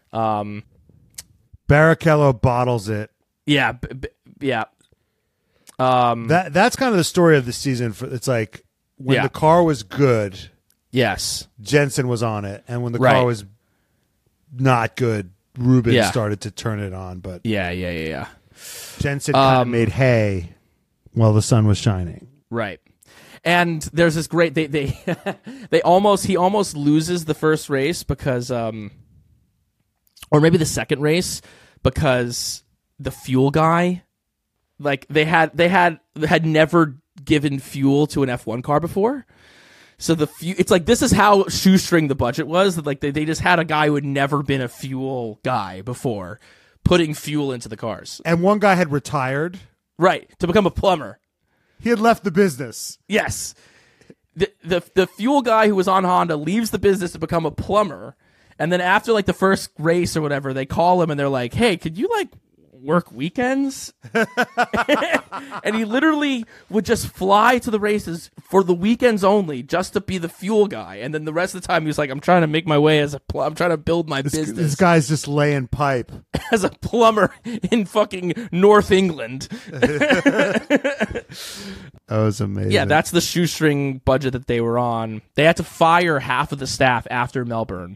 Barrichello bottles it. Yeah, yeah. That's kind of the story of the season. It's like when the car was good, yes, Jensen was on it, and when the car was not good, Ruben started to turn it on. But yeah. Jensen kind of made hay while the sun was shining. Right. And there's this great he almost loses the first race because or maybe the second race because the fuel guy, like they had never given fuel to an F1 car before. So it's like, this is how shoestring the budget was. Like they just had a guy who had never been a fuel guy before putting fuel into the cars. And one guy had retired. Right, to become a plumber. He had left the business. Yes. The fuel guy who was on Honda leaves the business to become a plumber. And then after like the first race or whatever, they call him and they're like, hey, could you like work weekends? And he literally would just fly to the races for the weekends only just to be the fuel guy. And then the rest of the time he was like, I'm trying to make my way as I'm trying to build my business. This guy's just laying pipe. As a plumber in fucking North England. That was amazing. Yeah, that's the shoestring budget that they were on. They had to fire half of the staff after Melbourne.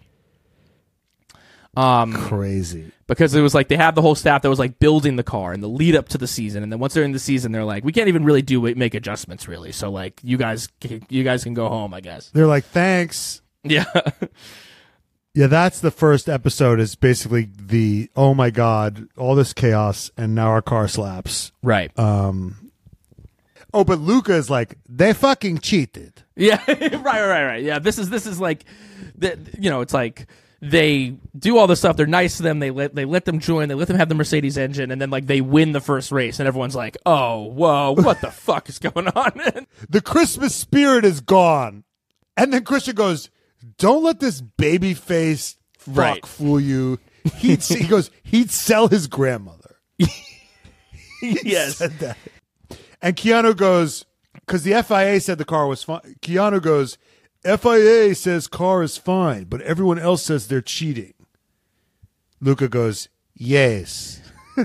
Crazy. Because it was like they had the whole staff that was like building the car in the lead up to the season, and then once they're in the season, they're like, we can't even really make adjustments really. So like you guys can go home, I guess. They're like, thanks. Yeah. Yeah, that's the first episode. Is basically the, oh my god, all this chaos, and now our car slaps. Right. Oh, but Luca is like, they fucking cheated. Yeah. Right. Yeah. This is like, it's like. They do all this stuff. They're nice to them. They let them join. They let them have the Mercedes engine, and then like they win the first race, and everyone's like, "Oh, whoa, what the fuck is going on?" The Christmas spirit is gone. And then Christian goes, "Don't let this baby face fuck fool you." He goes, he'd sell his grandmother. Yes, said that. And Keanu goes, because the FIA said the car was fine. Keanu goes, FIA says car is fine, but everyone else says they're cheating. Luca goes, yes.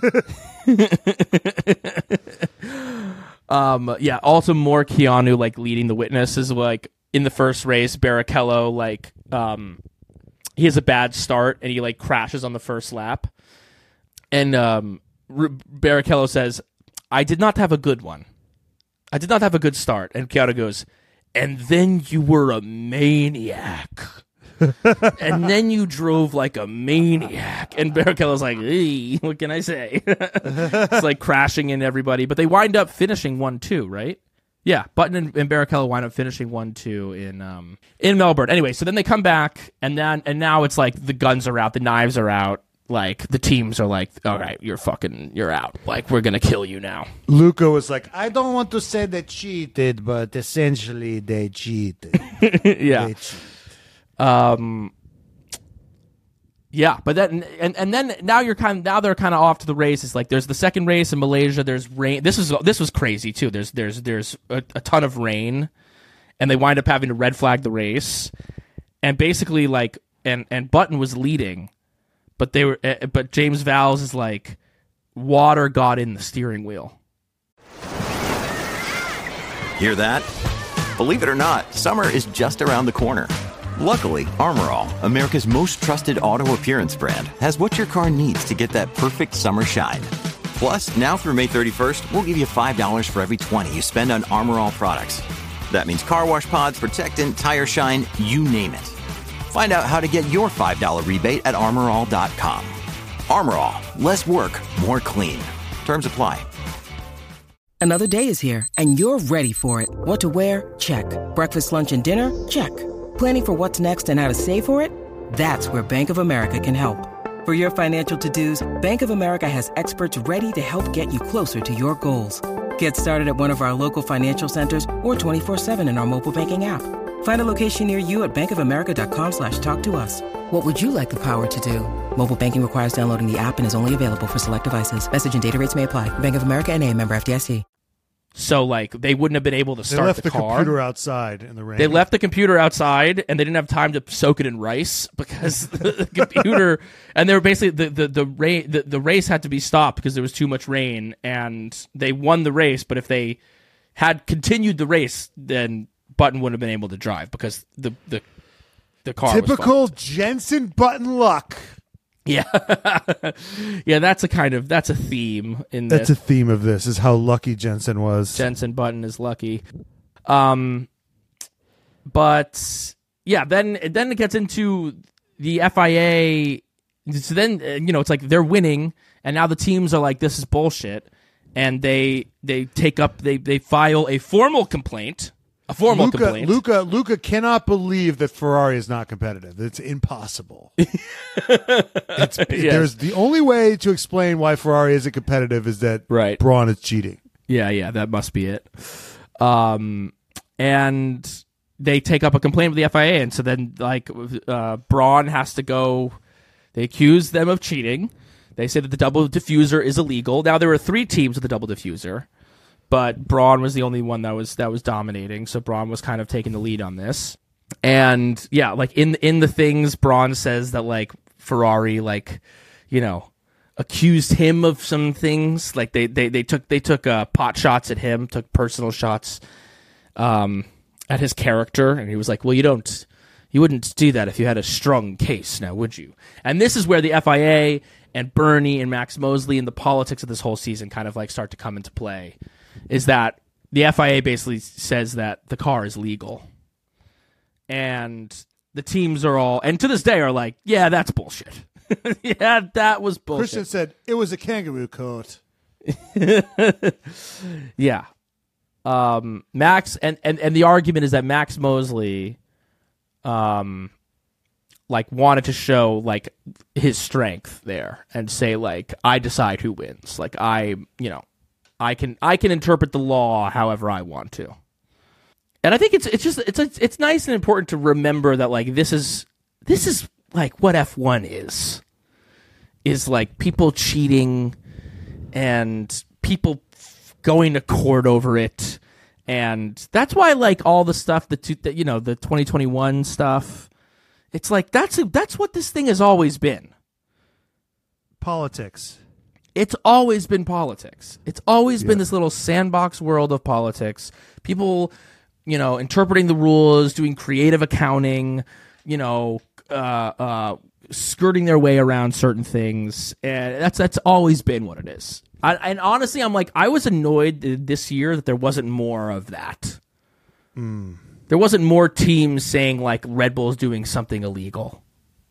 Also more Keanu like leading the witnesses. Like in the first race, Barrichello like he has a bad start and he like crashes on the first lap. And Barrichello says, I did not have a good one. I did not have a good start. And Keanu goes, and then you were a maniac. And then you drove like a maniac. And Barrichello's like, hey, what can I say? It's like crashing in everybody. But they wind up finishing 1-2, right? Yeah, Button and Barrichello wind up finishing 1-2 in Melbourne. Anyway, so then they come back, and now it's like the guns are out, the knives are out. Like, the teams are like, all right, you're out. Like, we're going to kill you now. Luca was like, I don't want to say they cheated, but essentially they cheated. Yeah. They cheated. Yeah, but then and then now they're kind of off to the races. Like, there's the second race in Malaysia. There's rain. This was crazy too. There's a ton of rain, and they wind up having to red flag the race. And basically, like, and Button was leading. But but James Vowles is like, water got in the steering wheel. Hear that? Believe it or not, summer is just around the corner. Luckily, Armor All, America's most trusted auto appearance brand, has what your car needs to get that perfect summer shine. Plus, now through May 31st, we'll give you $5 for every $20 you spend on Armor All products. That means car wash pods, protectant, tire shine, you name it. Find out how to get your $5 rebate at armorall.com. Armor All, less work, more clean. Terms apply. Another day is here, and you're ready for it. What to wear? Check. Breakfast, lunch, and dinner? Check. Planning for what's next and how to save for it? That's where Bank of America can help. For For your financial to-dos, Bank of America has experts ready to help get you closer to your goals. Get started at one of our local financial centers or 24/7 in our mobile banking app. Find a location near you at bankofamerica.com/talktous. What would you like the power to do? Mobile banking requires downloading the app and is only available for select devices. Message and data rates may apply. Bank of America NA, member FDIC. So, like, they wouldn't have been able to They start left the the car. computer outside in the rain. They left the computer outside, and they didn't have time to soak it in rice because the computer. And they were basically the race had to be stopped because there was too much rain, and they won the race. But if they had continued the race, then Button wouldn't have been able to drive because the car. Typical was Jensen Button luck. Yeah, yeah. That's a theme in this. That's a theme of this, is how lucky Jensen was. Jensen Button is lucky. But yeah, then it gets into the FIA. So then it's like they're winning, and now the teams are like, this is bullshit, and they file a formal complaint. Complaint. Luca cannot believe that Ferrari is not competitive. It's impossible. There's the only way to explain why Ferrari isn't competitive is that Braun is cheating. Yeah, that must be it. And they take up a complaint with the FIA, and so then Braun has to go. They accuse them of cheating. They say that the double diffuser is illegal. Now there were 3 teams with the double diffuser, but Braun was the only one that was dominating. So Braun was kind of taking the lead on this. And yeah, like in the things, Braun says that like Ferrari accused him of some things. Like they took pot shots at him, took personal shots at his character, and he was like, well, you wouldn't do that if you had a strong case, now would you? And this is where the FIA and Bernie and Max Mosley and the politics of this whole season kind of like start to come into play. Is that the FIA basically says that the car is legal. And the teams are all, and to this day are like, yeah, that's bullshit. Yeah, that was bullshit. Christian said, it was a kangaroo court. Yeah. Max, and the argument is that Max Mosley wanted to show like his strength there and say like, I decide who wins. Like I can interpret the law however I want to. And I think it's nice and important to remember that like this is like what F1 is like people cheating and people going to court over it. And that's why like all the stuff the 2021 stuff, it's like that's what this thing has always been. Politics. It's always been politics. It's always been this little sandbox world of politics. People, interpreting the rules, doing creative accounting, skirting their way around certain things. And that's always been what it is. And honestly, I'm like, I was annoyed this year that there wasn't more of that. There wasn't more teams saying like Red Bull's doing something illegal.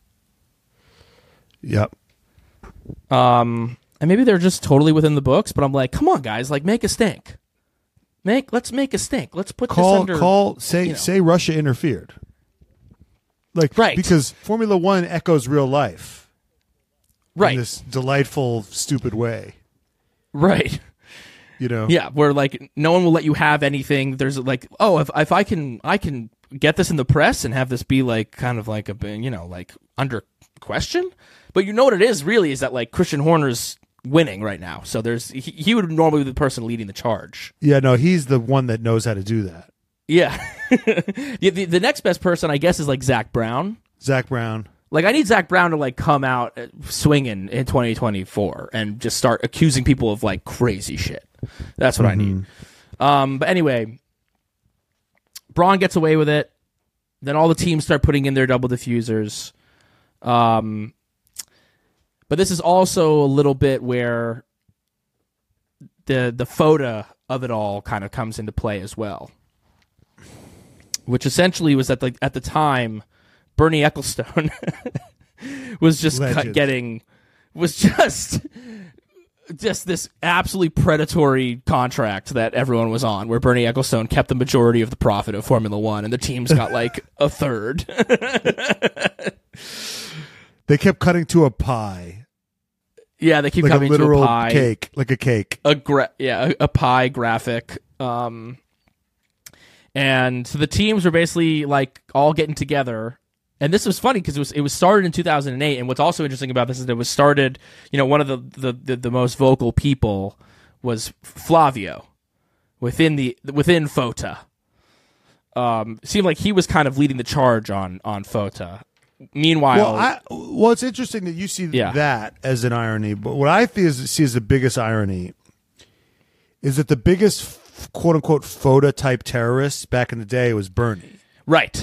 Yep. And maybe they're just totally within the books, but I'm like, come on, guys, like make a stink. Let's make a stink. Let's put this under. Say Russia interfered. Like, right. Because Formula One echoes real life. Right. In this delightful, stupid way. Right. Yeah, where like no one will let you have anything. There's like, oh, if I can get this in the press and have this be like kind of like a like under question. But you know what it is really is that like Christian Horner's winning right now. So he would normally be the person leading the charge. Yeah, no, he's the one that knows how to do that. Yeah. the next best person I guess is like Zach Brown. Zach Brown. Like I need Zach Brown to like come out swinging in 2024 and just start accusing people of like crazy shit. That's what I need. But anyway, Braun gets away with it. Then all the teams start putting in their double diffusers. But this is also a little bit where the photo of it all kind of comes into play as well. Which essentially was that at the time, Bernie Ecclestone was just just this absolutely predatory contract that everyone was on, where Bernie Ecclestone kept the majority of the profit of Formula One, and the teams got like a third. They kept cutting to a pie, Yeah, they keep like a coming to literal a pie. cake, like a cake. A pie graphic. And so the teams were basically like all getting together. And this was funny because it was started in 2008. And what's also interesting about this is that it was started, one of the most vocal people was Flavio within FOTA. Seemed like he was kind of leading the charge on FOTA. Meanwhile, well, it's interesting that you see that as an irony. But what I see as the biggest irony is that the biggest quote unquote FOTA type terrorists back in the day was Bernie. Right.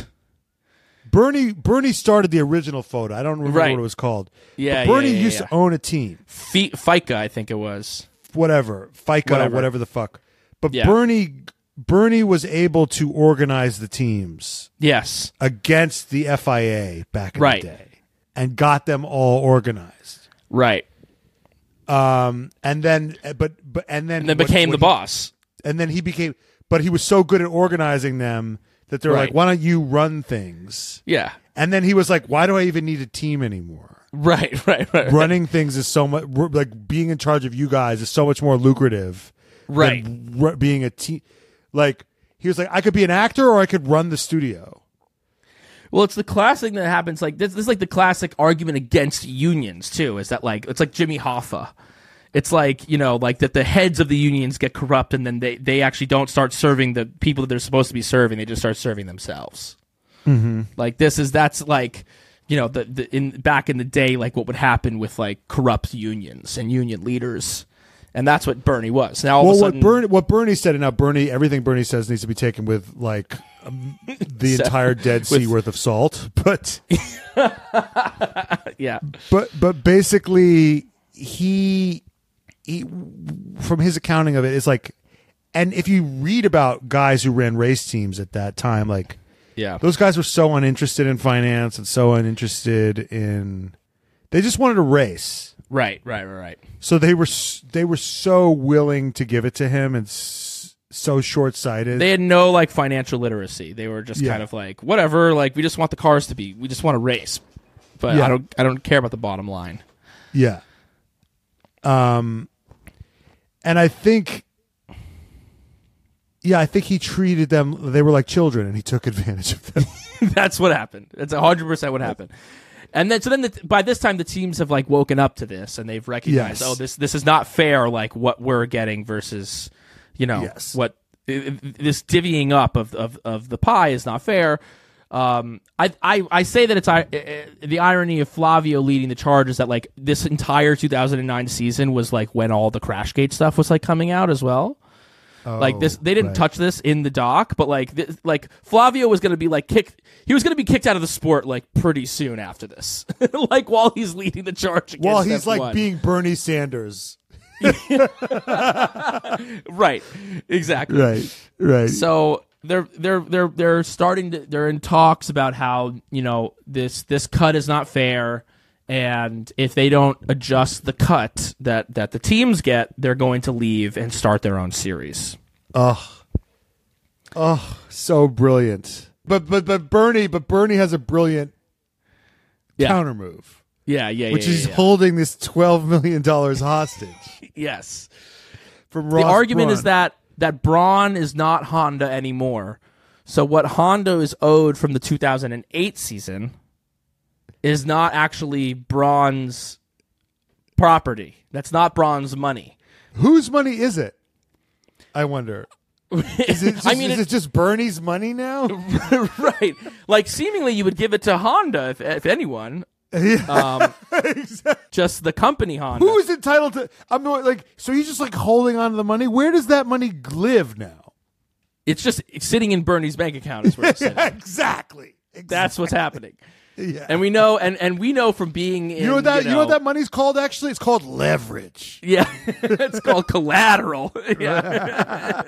Bernie started the original FOTA. I don't remember what it was called. Yeah, but Bernie used to own a team. FICA, I think it was. Whatever. FICA, whatever the fuck. But Yeah. Bernie was able to organize the teams. Yes. Against the FIA back in Right. the day. And got them all organized. Right. And then became the boss. And then he was so good at organizing them that they were like, why don't you run things? Yeah. And then he was like, why do I even need a team anymore? Right. Running things is so much, like being in charge of you guys is so much more lucrative. Right. Than being a team. Like, he was like, I could be an actor or I could run the studio. Well, it's the classic thing that happens. Like this is like the classic argument against unions too. Is that like it's like Jimmy Hoffa? It's like like that the heads of the unions get corrupt and then they actually don't start serving the people that they're supposed to be serving. They just start serving themselves. Mm-hmm. Like that's like back in the day, like what would happen with like corrupt unions and union leaders. And that's what Bernie was. Now, all of a sudden, what Bernie said, and now everything Bernie says needs to be taken with like the entire Dead Sea worth of salt. But yeah, but basically, he from his accounting of it is like, and if you read about guys who ran race teams at that time, like, those guys were so uninterested in finance and so uninterested in, they just wanted to race. Right. So they were so willing to give it to him and so short-sighted. They had no like financial literacy. They were just kind of like whatever. Like we just want the cars to be. We just want to race, but I don't care about the bottom line. Yeah. And I think he treated them. They were like children, and he took advantage of them. That's what happened. That's 100% what happened. And then, by this time, the teams have like woken up to this, and they've recognized, this is not fair. Like what we're getting versus, what this divvying up of the pie is not fair. I say that it's the irony of Flavio leading the charge is that like this entire 2009 season was like when all the Crashgate stuff was like coming out as well. Like this, they didn't touch this in the doc, but like Flavio was going to be like kicked. He was going to be kicked out of the sport like pretty soon after this, like while he's leading the charge against while he's F1. like being Bernie Sanders. Right, exactly. Right. So they're starting to, they're in talks about how this cut is not fair. And if they don't adjust the cut that the teams get, they're going to leave and start their own series. Oh, so brilliant. But Bernie has a brilliant counter move. Yeah. Which is holding this $12 million hostage. Yes. From Ross the argument Braun. is that Braun is not Honda anymore. So what Honda is owed from the 2008 season is not actually Braun's property. That's not Braun's money. Whose money is it? I wonder. Is it just, is it just Bernie's money now? Right. Like seemingly you would give it to Honda if anyone. Exactly. Just the company Honda. Who is entitled to? I'm not, like, so he's just like holding on to the money. Where does that money live now? It's just sitting in Bernie's bank account. Is where it's sitting. Exactly. That's what's happening. Yeah. And we know, and we know from being in, you know what that money's called? Actually, it's called leverage. Yeah, it's called collateral. Yeah.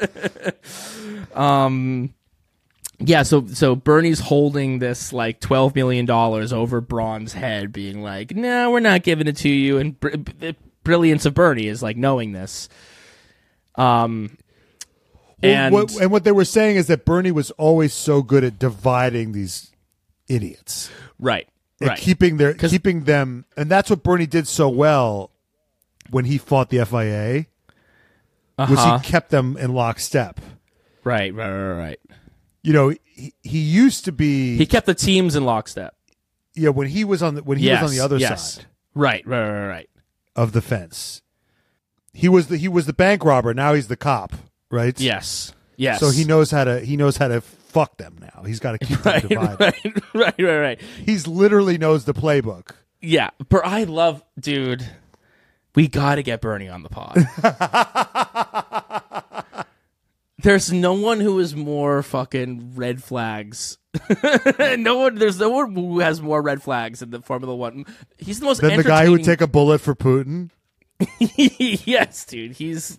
Yeah. So Bernie's holding this like $12 million over Braun's head, being like, "No, we're not giving it to you." And the brilliance of Bernie is like knowing this. And what they were saying is that Bernie was always so good at dividing these idiots. Right. and Right. keeping them, and that's what Bernie did so well when he fought the FIA. Was he kept them in lockstep. Right. You know, he used to be. He kept the teams in lockstep. Yeah, when he was on the other side. Right. Of the fence. He was the bank robber. Now he's the cop, right? Yes. So he knows how to fuck them now. He's got to keep them divided. Right. He's literally knows the playbook. Yeah, I love, dude. We got to get Bernie on the pod. There's no one who is more fucking red flags. There's no one who has more red flags in the Formula One. He's the most Then the guy who would take a bullet for Putin. Yes, dude. He's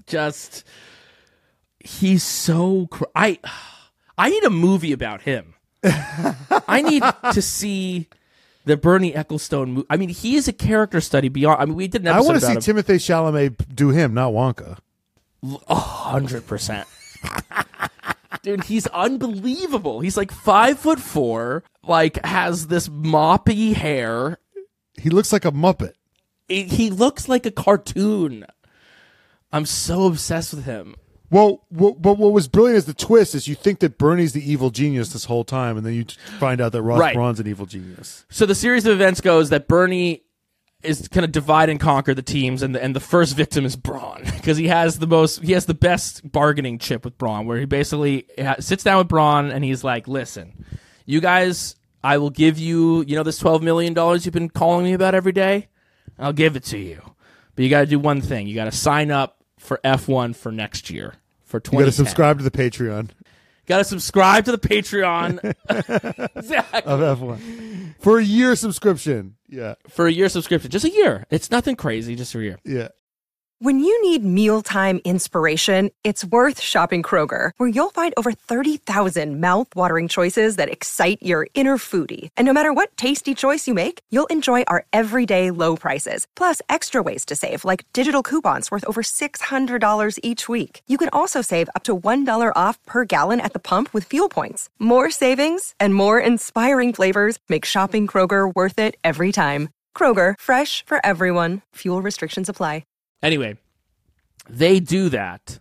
so. I need a movie about him. I need to see the Bernie Ecclestone movie. I mean, he is a character study beyond. I mean, we did an episode. I want to see him. Timothée Chalamet do him, not Wonka. 100%. Dude, he's unbelievable. He's like 5'4", like has this moppy hair. He looks like a Muppet. He looks like a cartoon. I'm so obsessed with him. Well, what was brilliant is the twist is you think that Bernie's the evil genius this whole time, and then you find out that Ross Brawn's an evil genius. So the series of events goes that Bernie is going to divide and conquer the teams, and the first victim is Brawn, because he has the best bargaining chip with Brawn, where he basically sits down with Brawn and he's like, "Listen, you guys, I will give you, this $12 million you've been calling me about every day. I'll give it to you, but you got to do one thing. You got to sign up for F1 for next year, for 2010. You got to subscribe to the Patreon. Got to subscribe to the Patreon exactly. Of F1 for a year subscription. Yeah, for a year subscription, just a year. It's nothing crazy, just for a year. Yeah. When you need mealtime inspiration, it's worth shopping Kroger, where you'll find over 30,000 mouth-watering choices that excite your inner foodie. And no matter what tasty choice you make, you'll enjoy our everyday low prices, plus extra ways to save, like digital coupons worth over $600 each week. You can also save up to $1 off per gallon at the pump with fuel points. More savings and more inspiring flavors make shopping Kroger worth it every time. Kroger, fresh for everyone. Fuel restrictions apply. Anyway, they do that,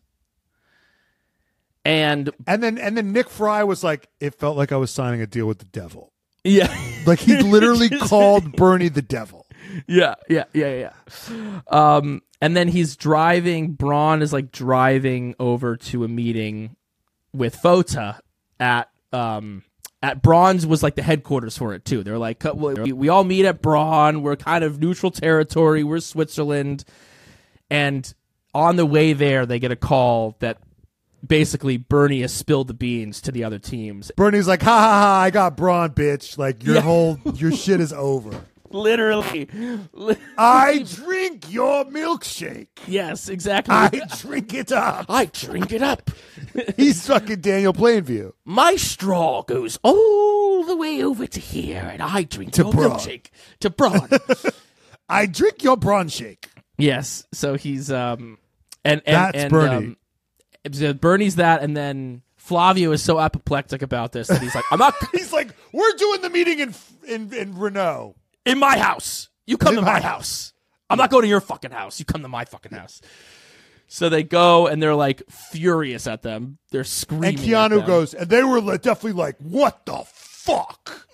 and then Nick Fry was like, "It felt like I was signing a deal with the devil." Yeah, like he literally called Bernie the devil. Yeah. And then he's driving. Braun is like driving over to a meeting with Fota at Braun's was like the headquarters for it too. They're like, we all meet at Braun. We're kind of neutral territory. We're Switzerland. And on the way there, they get a call that basically Bernie has spilled the beans to the other teams. Bernie's like, ha ha ha, I got Braun, bitch. Like your shit is over. Literally. I drink your milkshake. Yes, exactly. I drink it up. He's fucking Daniel Plainview. My straw goes all the way over to here, and I drink your milkshake to Braun. I drink your Braun shake. Yes, so he's that's Bernie. Bernie's that, and then Flavio is so apoplectic about this that he's like, "I'm not." He's like, "We're doing the meeting in Renault, in my house. You come to my house. I'm not going to your fucking house. You come to my fucking house." So they go, and they're like furious at them. They're screaming. And Keanu goes, and they were definitely like, "What the fuck?"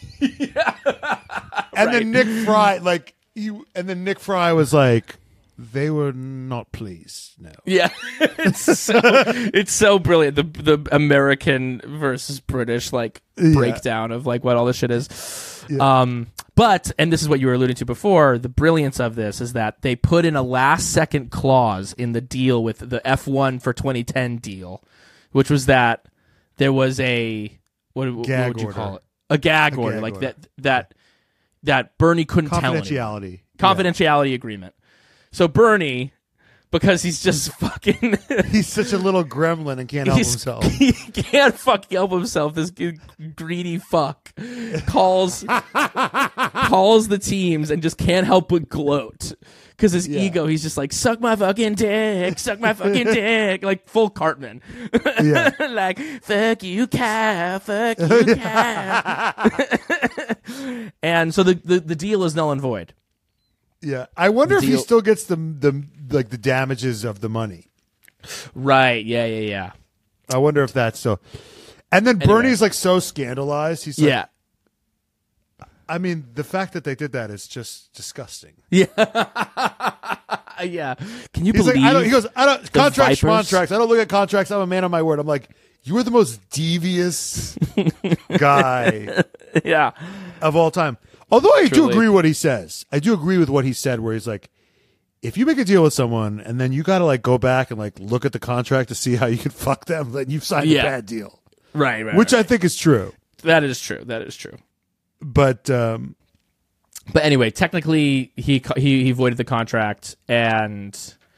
And then Nick Fry, Nick Fry was like, they were not pleased. No. Yeah, it's so brilliant. The American versus British breakdown of like what all this shit is. Yeah. But this is what you were alluding to before. The brilliance of this is that they put in a last second clause in the deal with the F1 for 2010 deal, which was that there was a what would you call it? A gag order, like order. That Bernie couldn't tell anyone. Confidentiality agreement. So Bernie, because he's just fucking... he's such a little gremlin and can't help himself. He can't fucking help himself. This greedy fuck calls the teams and just can't help but gloat. because his ego, he's just like, suck my fucking dick, suck my fucking dick, like full Cartman. Yeah. Like, fuck you, calf, fuck you, calf. And so the deal is null and void. Yeah. I wonder if he deal- still gets the damages of the money. Right. Yeah. I wonder if that's so. And then Anyway. Bernie's like so scandalized. He's like, Yeah. I mean, the fact that they did that is just disgusting. Yeah. Yeah. Can you He's believe? like, I don't contracts, Vipers? contracts. I don't look at contracts. I'm a man of my word. I'm like, you are the most devious guy Yeah. of all time. Although I do Truly. agree what he says. I do agree with what he said, where he's like, if you make a deal with someone and then you got to like go back and like look at the contract to see how you can fuck them, then you've signed a Yeah. bad deal. Right. Which I think is true. That is true. But But anyway, technically, he voided the contract, and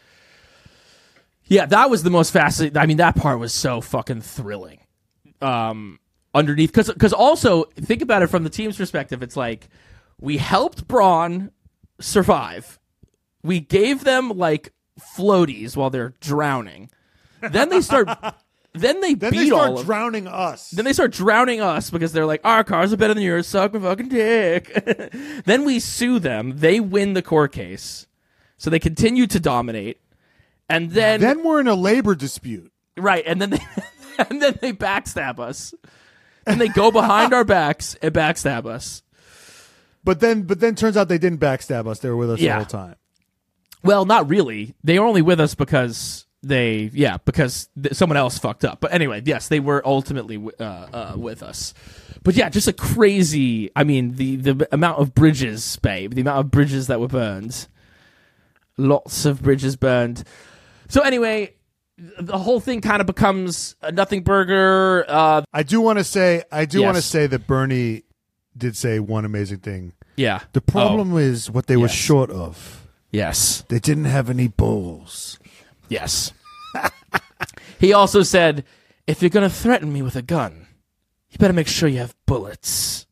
yeah, that was the most fascinating. I mean, that part was so fucking thrilling. Underneath, because also think about it from the team's perspective. It's like we helped Braun survive. We gave them like floaties while they're drowning. Then they start. Then they beat all of. drowning us. Then they start drowning us because they're like, our cars are better than yours, suck my fucking dick. Then we sue them. They win the court case. So they continue to dominate. And then we're in a labor dispute. right, and then they backstab us. And they go behind our backs and backstab us. But then turns out they didn't backstab us. They were with us the Yeah. whole time. Well, not really. They were only with us because someone else fucked up. But anyway, yes, they were ultimately with us. But yeah, just a crazy. I mean, the amount of bridges, babe. The amount of bridges that were burned. Lots of bridges burned. So anyway, the whole thing kind of becomes a nothing burger. I do want to say Yes. that Bernie did say one amazing thing. Yeah. The problem is what they were Yes. short of. Yes. They didn't have any bowls. Yes. He also said, if you're going to threaten me with a gun, you better make sure you have bullets.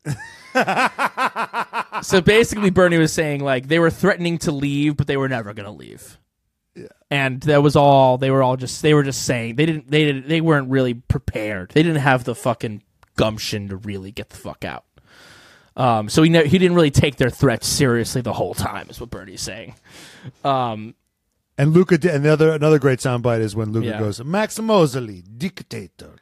So basically, Bernie was saying, like, they were threatening to leave, but they were never going to leave. Yeah. And that was all. They were just saying they weren't really prepared. They didn't have the fucking gumption to really get the fuck out. So he didn't really take their threats seriously the whole time, is what Bernie's saying. And Luca did, and another great soundbite is when Luca Yeah. goes, Max Mosley, dictator.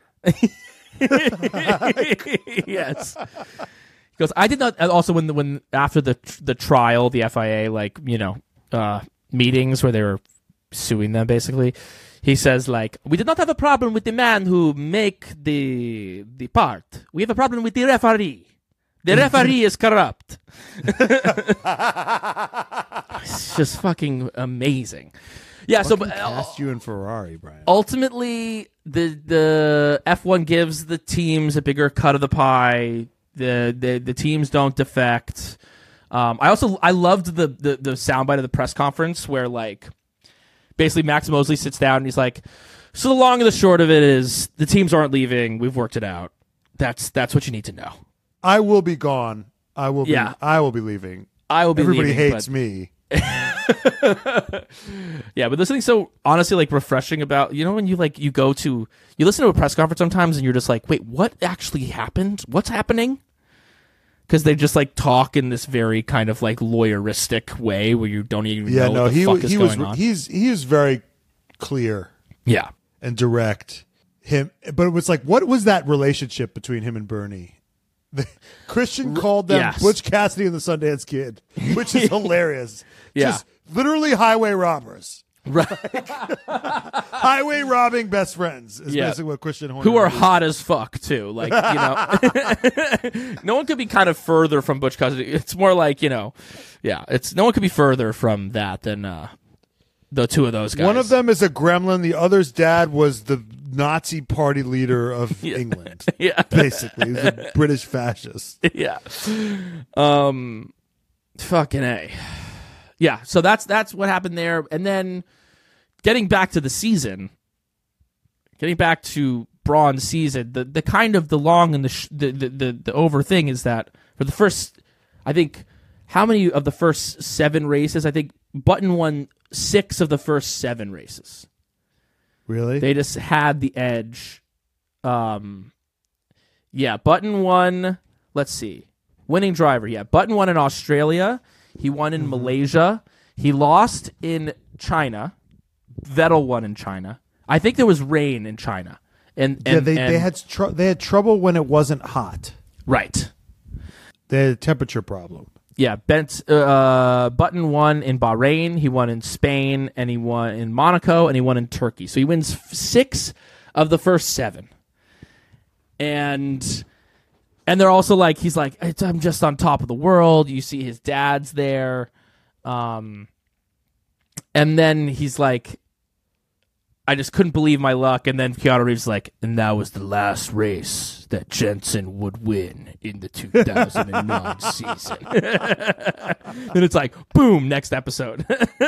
Yes. He goes, I did not. Also, when after the trial, the FIA meetings where they were suing them, basically, he says like, we did not have a problem with the man who make the part. We have a problem with the referee. The referee is corrupt. It's just fucking amazing. Yeah. So, Cast you in Ferrari, Brian. ultimately, the F1 gives the teams a bigger cut of the pie. The teams don't defect. I loved the soundbite of the press conference where like basically Max Mosley sits down and he's like, so the long and the short of it is the teams aren't leaving. We've worked it out. That's what you need to know. I will be gone. I will be leaving. I will be Everybody leaving, hates but- me. Yeah, but there's something so honestly like refreshing about, you know, when you listen to a press conference sometimes and you're just like, wait, what actually happened? What's happening? Because they just like talk in this very kind of like lawyeristic way where you don't even know what the fuck is going on. He was very clear Yeah. and direct. But it was like, what was that relationship between him and Bernie? Christian called them Yes. Butch Cassidy and the Sundance Kid, which is hilarious. Yeah. Just literally highway robbers. Right. Highway robbing best friends is Yeah. basically what Christian Horner Who are is. hot as fuck too. Like, you know, no one could be kind of further from Butch Cassidy. It's more like, you know, yeah, no one could be further from that than the two of those guys. One of them is a gremlin. The other's dad was the Nazi party leader of England. Yeah. Basically. He was a British fascist. Yeah. Fucking A. Yeah, so that's what happened there. And then getting back to the season, getting back to Braun's season, the kind of the long and the over thing is that for the first, I think, how many of the first 7 races? I think Button won 6 of the first 7 races. Really? They just had the edge. Button won. Let's see. Winning driver. Yeah, Button won in Australia. He won in Malaysia. He lost in China. Vettel won in China. I think there was rain in China. They had trouble when it wasn't hot. Right. They had a temperature problem. Yeah, Button won in Bahrain, he won in Spain, and he won in Monaco, and he won in Turkey. So he wins 6 of the first 7. And they're also like, he's like, I'm just on top of the world. You see his dad's there. And then he's like, I just couldn't believe my luck. And then Keanu Reeves is like, and that was the last race that Jensen would win in the 2009 season. Then it's like, boom, next episode.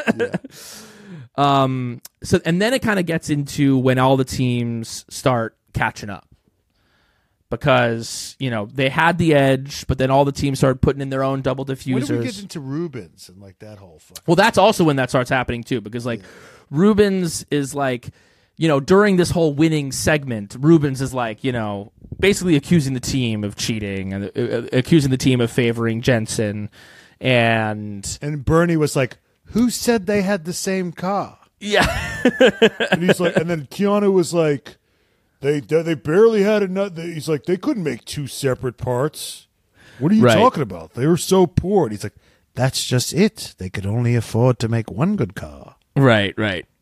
So and then it kind of gets into when all the teams start catching up. Because, they had the edge, but then all the teams started putting in their own double diffusers. When do we get into Rubens and like that whole fucking... Well, that's also when that starts happening too, because Rubens is like, during this whole winning segment, Rubens is like, basically accusing the team of cheating and accusing the team of favoring Jensen. And Bernie was like, who said they had the same car? Yeah. And he's like, and then Keanu was like, They barely had enough. He's like, they couldn't make 2 separate parts. What are you talking about? They were so poor. And he's like, that's just it. They could only afford to make one good car. Right.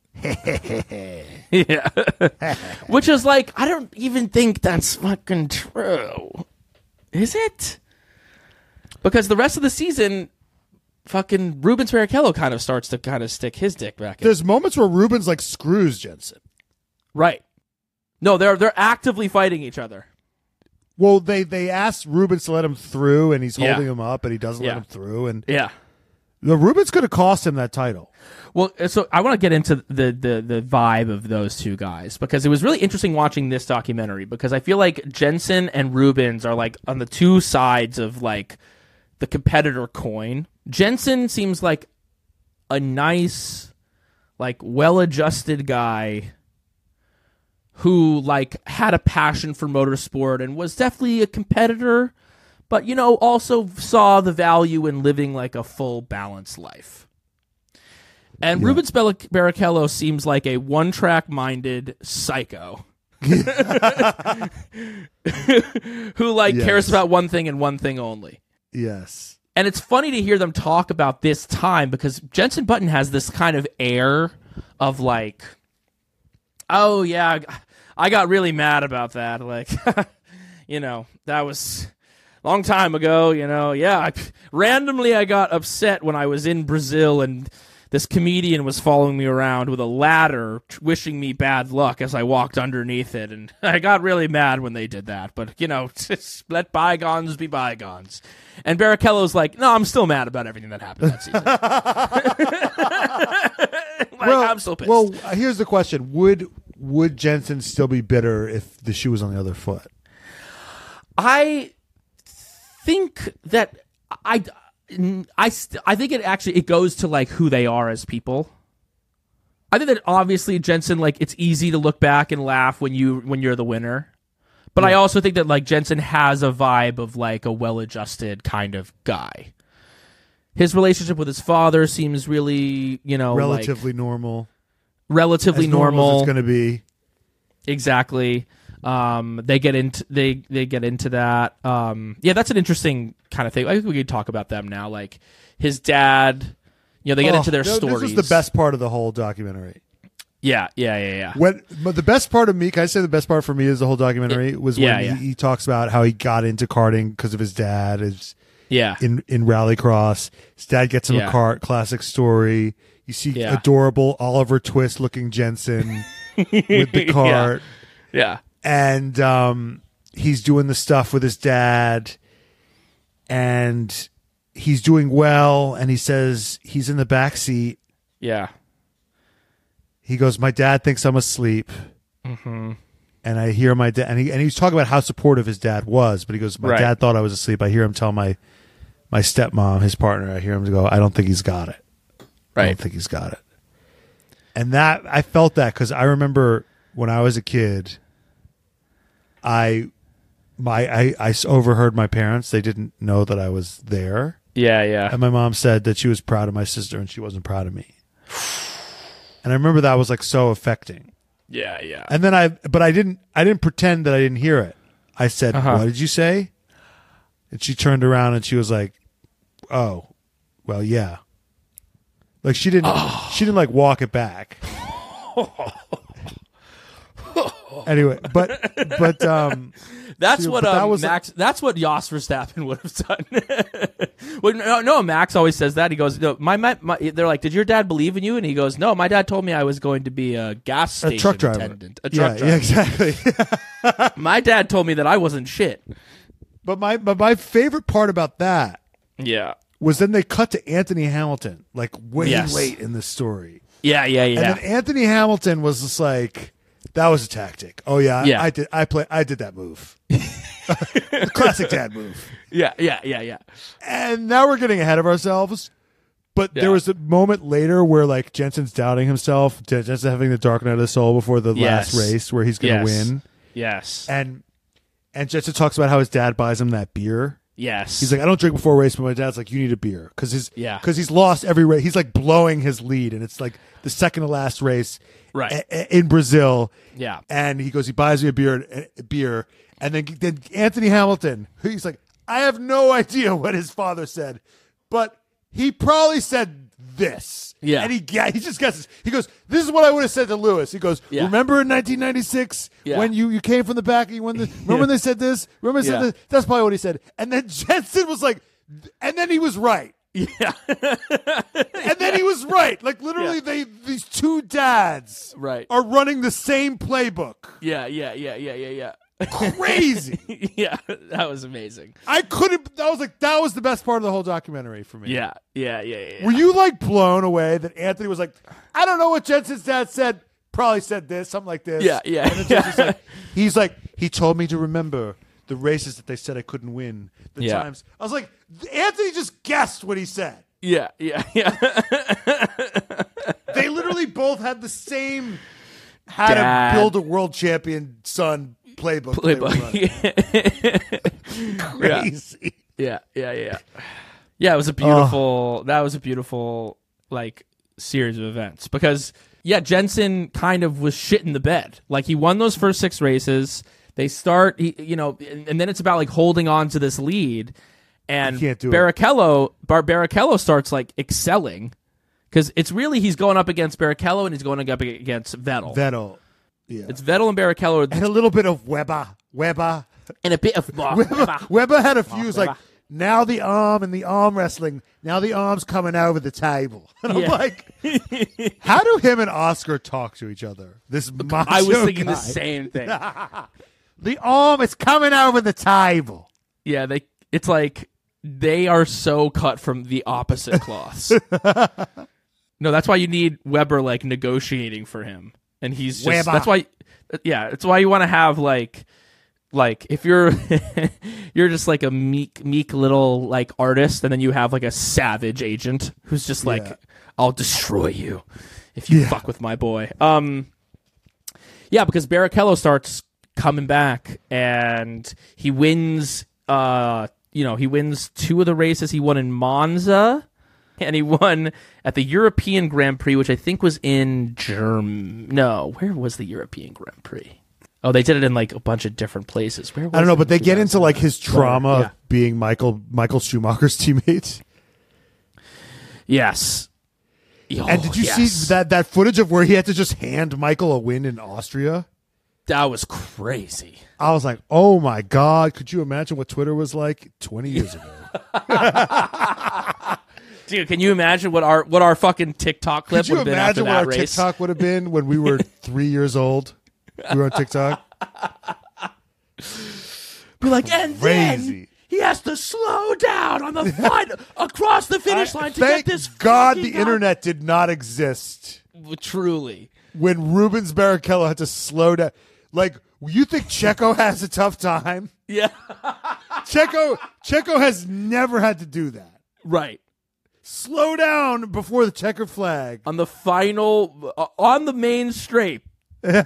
Yeah. Which is like, I don't even think that's fucking true. Is it? Because the rest of the season, fucking Rubens Barrichello kind of starts to stick his dick back in. There's moments where Rubens like screws Jensen. Right. No, they're actively fighting each other. Well, they asked Rubens to let him through, and he's holding him up, and he doesn't let him through. And the Rubens could have cost him that title. Well, so I want to get into the vibe of those two guys, because it was really interesting watching this documentary, because I feel like Jensen and Rubens are like on the two sides of like the competitor coin. Jensen seems like a nice, like well-adjusted guy who like had a passion for motorsport and was definitely a competitor, but also saw the value in living like a full balanced life. And Rubens Barrichello seems like a one-track minded psycho who cares about one thing and one thing only. Yes. And it's funny to hear them talk about this time, because Jensen Button has this kind of air of like, oh yeah, I got really mad about that. Like, that was a long time ago, randomly I got upset when I was in Brazil and this comedian was following me around with a ladder, wishing me bad luck as I walked underneath it. And I got really mad when they did that. But, just let bygones be bygones. And Barrichello's like, no, I'm still mad about everything that happened that season. I'm still pissed. Well, here's the question. Would Jensen still be bitter if the shoe was on the other foot? I think that I think it goes to like who they are as people. I think that obviously Jensen, like, it's easy to look back and laugh when you're the winner. But I also think that like Jensen has a vibe of like a well-adjusted kind of guy. His relationship with his father seems really, relatively normal. Relatively as normal. As it's going to be. Exactly. They get into that. That's an interesting kind of thing. I think we could talk about them now. Like his dad, they get into their stories. This was the best part of the whole documentary. Yeah. But the best part of me, can I say the best part for me is the whole documentary was when he talks about how he got into karting because of his dad. In Rallycross, his dad gets him a kart. Classic story. You see adorable Oliver Twist looking Jensen with the cart. Yeah. And he's doing the stuff with his dad, and he's doing well, and he says he's in the back seat. Yeah. He goes, my dad thinks I'm asleep. Mm-hmm. And I hear my dad, and he's talking about how supportive his dad was, but he goes, my dad thought I was asleep. I hear him tell my stepmom, his partner, I hear him go, I don't think he's got it. I don't think he's got it. And that I felt that because I remember when I was a kid, I overheard my parents. They didn't know that I was there. Yeah. And my mom said that she was proud of my sister and she wasn't proud of me. And I remember that was like so affecting. Yeah. And then I didn't pretend that I didn't hear it. I said, "What did you say?" And she turned around and she was like, "Oh, well, yeah." Like she didn't like walk it back. Anyway, but that's what Max. That's what Jos Verstappen would have done. Well, no, Max always says that. He goes, "No, my." They're like, "Did your dad believe in you?" And he goes, "No, my dad told me I was going to be a gas station truck driver. attendant, a truck driver." Yeah, exactly. My dad told me that I wasn't shit. But my favorite part about that, was then they cut to Anthony Hamilton, like way late in the story. Yeah. And then Anthony Hamilton was just like, that was a tactic. Oh yeah. I did that move. Classic dad move. Yeah. And now we're getting ahead of ourselves. But there was a moment later where like Jensen's doubting himself. Jensen's having the dark night of the soul before the last race where he's going to win. Yes. And Jensen talks about how his dad buys him that beer. Yes. He's like, I don't drink before a race, but my dad's like, you need a beer. Because he's lost every race. He's like blowing his lead. And it's like the second to last race in Brazil. Yeah. And he goes, he buys me a beer. And then Anthony Hamilton, he's like, I have no idea what his father said, but he probably said this. Yeah. And he just guesses. He goes, this is what I would have said to Lewis. He goes, remember in 1996 when you came from the back and you won this? Remember when they said this? Remember they said this? That's probably what he said. And then Jensen was like, and then he was right. Yeah. And then he was right. Like literally these two dads are running the same playbook. Yeah. Crazy. Yeah, that was amazing. That was the best part of the whole documentary for me. Yeah. Were you like blown away that Anthony was like, I don't know what Jensen's dad said, probably said this, something like this. Yeah. And then he's like, he told me to remember the races that they said I couldn't win, the times. I was like, Anthony just guessed what he said. Yeah. They literally both had the same how to build a world champion son playbook. Crazy. Yeah. It was a beautiful. That was a beautiful like series of events because Jensen kind of was shit in the bed. Like he won those first 6 races. They start, and then it's about like holding on to this lead. And Barrichello starts like excelling because it's really he's going up against Barrichello and he's going up against Vettel. Yeah. It's Vettel and Barrichello. And a little bit of Weber. And a bit of Weber had a few, like, now the arm and the arm wrestling, now the arm's coming over the table. And I'm like, how do him and Oscar talk to each other? This macho I was thinking guy. the same thing. The arm is coming over the table. Yeah, it's like they are so cut from the opposite cloths. No, that's why you need Weber like negotiating for him. And he's just that's why you want to have like if you're you're just like a meek little like artist and then you have like a savage agent who's just like I'll destroy you if you fuck with my boy. Because Barrichello starts coming back and he wins he wins 2 of the races. He won in Monza and he won at the European Grand Prix, which I think was in where was the European Grand Prix? Oh, they did it in like a bunch of different places. Where was I don't know, but they get into like his trauma of being Michael Schumacher's teammate. Yes. And did you see that footage of where he had to just hand Michael a win in Austria? That was crazy. I was like, oh my God, could you imagine what Twitter was like 20 years ago? Dude, can you imagine what our fucking TikTok clip would have been after that race? Could you imagine what our TikTok would have been when we were 3 years old? We were on TikTok. Be like, and then he has to slow down on the final across the finish line to get this. Thank God the internet did not exist. Truly. When Rubens Barrichello had to slow down. Like, you think Checo has a tough time? Yeah. Checo has never had to do that. Right. slow down before the checker flag. On the final, on the main straight. That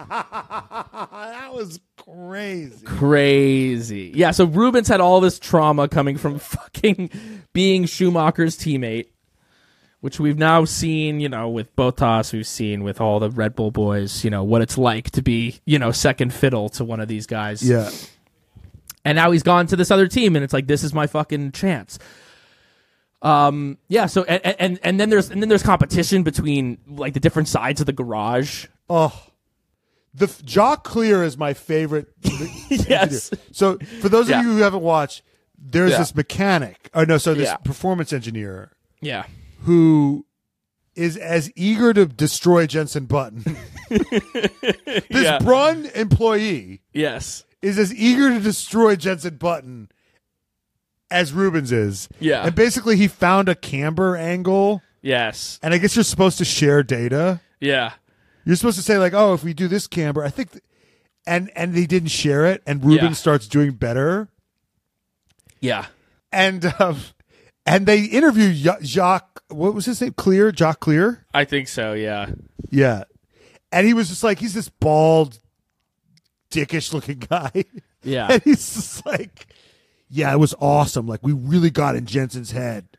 was crazy. Crazy. Yeah, so Rubens had all this trauma coming from fucking being Schumacher's teammate, which we've now seen, with Bottas, we've seen with all the Red Bull boys, what it's like to be, second fiddle to one of these guys. Yeah. And now he's gone to this other team, and it's like, this is my fucking chance. Yeah, so and then there's competition between like the different sides of the garage. Oh, the Jacques Clear is my favorite. Yes. So for those of Yeah. you who haven't watched, there's Yeah. this mechanic. Oh no, so this Yeah. performance engineer Yeah. who is as eager to destroy Jenson Button. This Yeah. Braun employee Yes. is as eager to destroy Jenson Button as Rubens is. Yeah. And basically he found a camber angle, Yes. and I guess you're supposed to share data. Yeah. You're supposed to say like, oh, if we do this camber, I think, and they didn't share it, and Rubens Yeah. starts doing better, Yeah. and they interview Jacques. What was his name? Jacques Clear. I think so. Yeah. Yeah, and he was just like, he's this bald, dickish looking guy. Yeah. And he's just like, yeah, it was awesome. Like we really got in Jensen's head.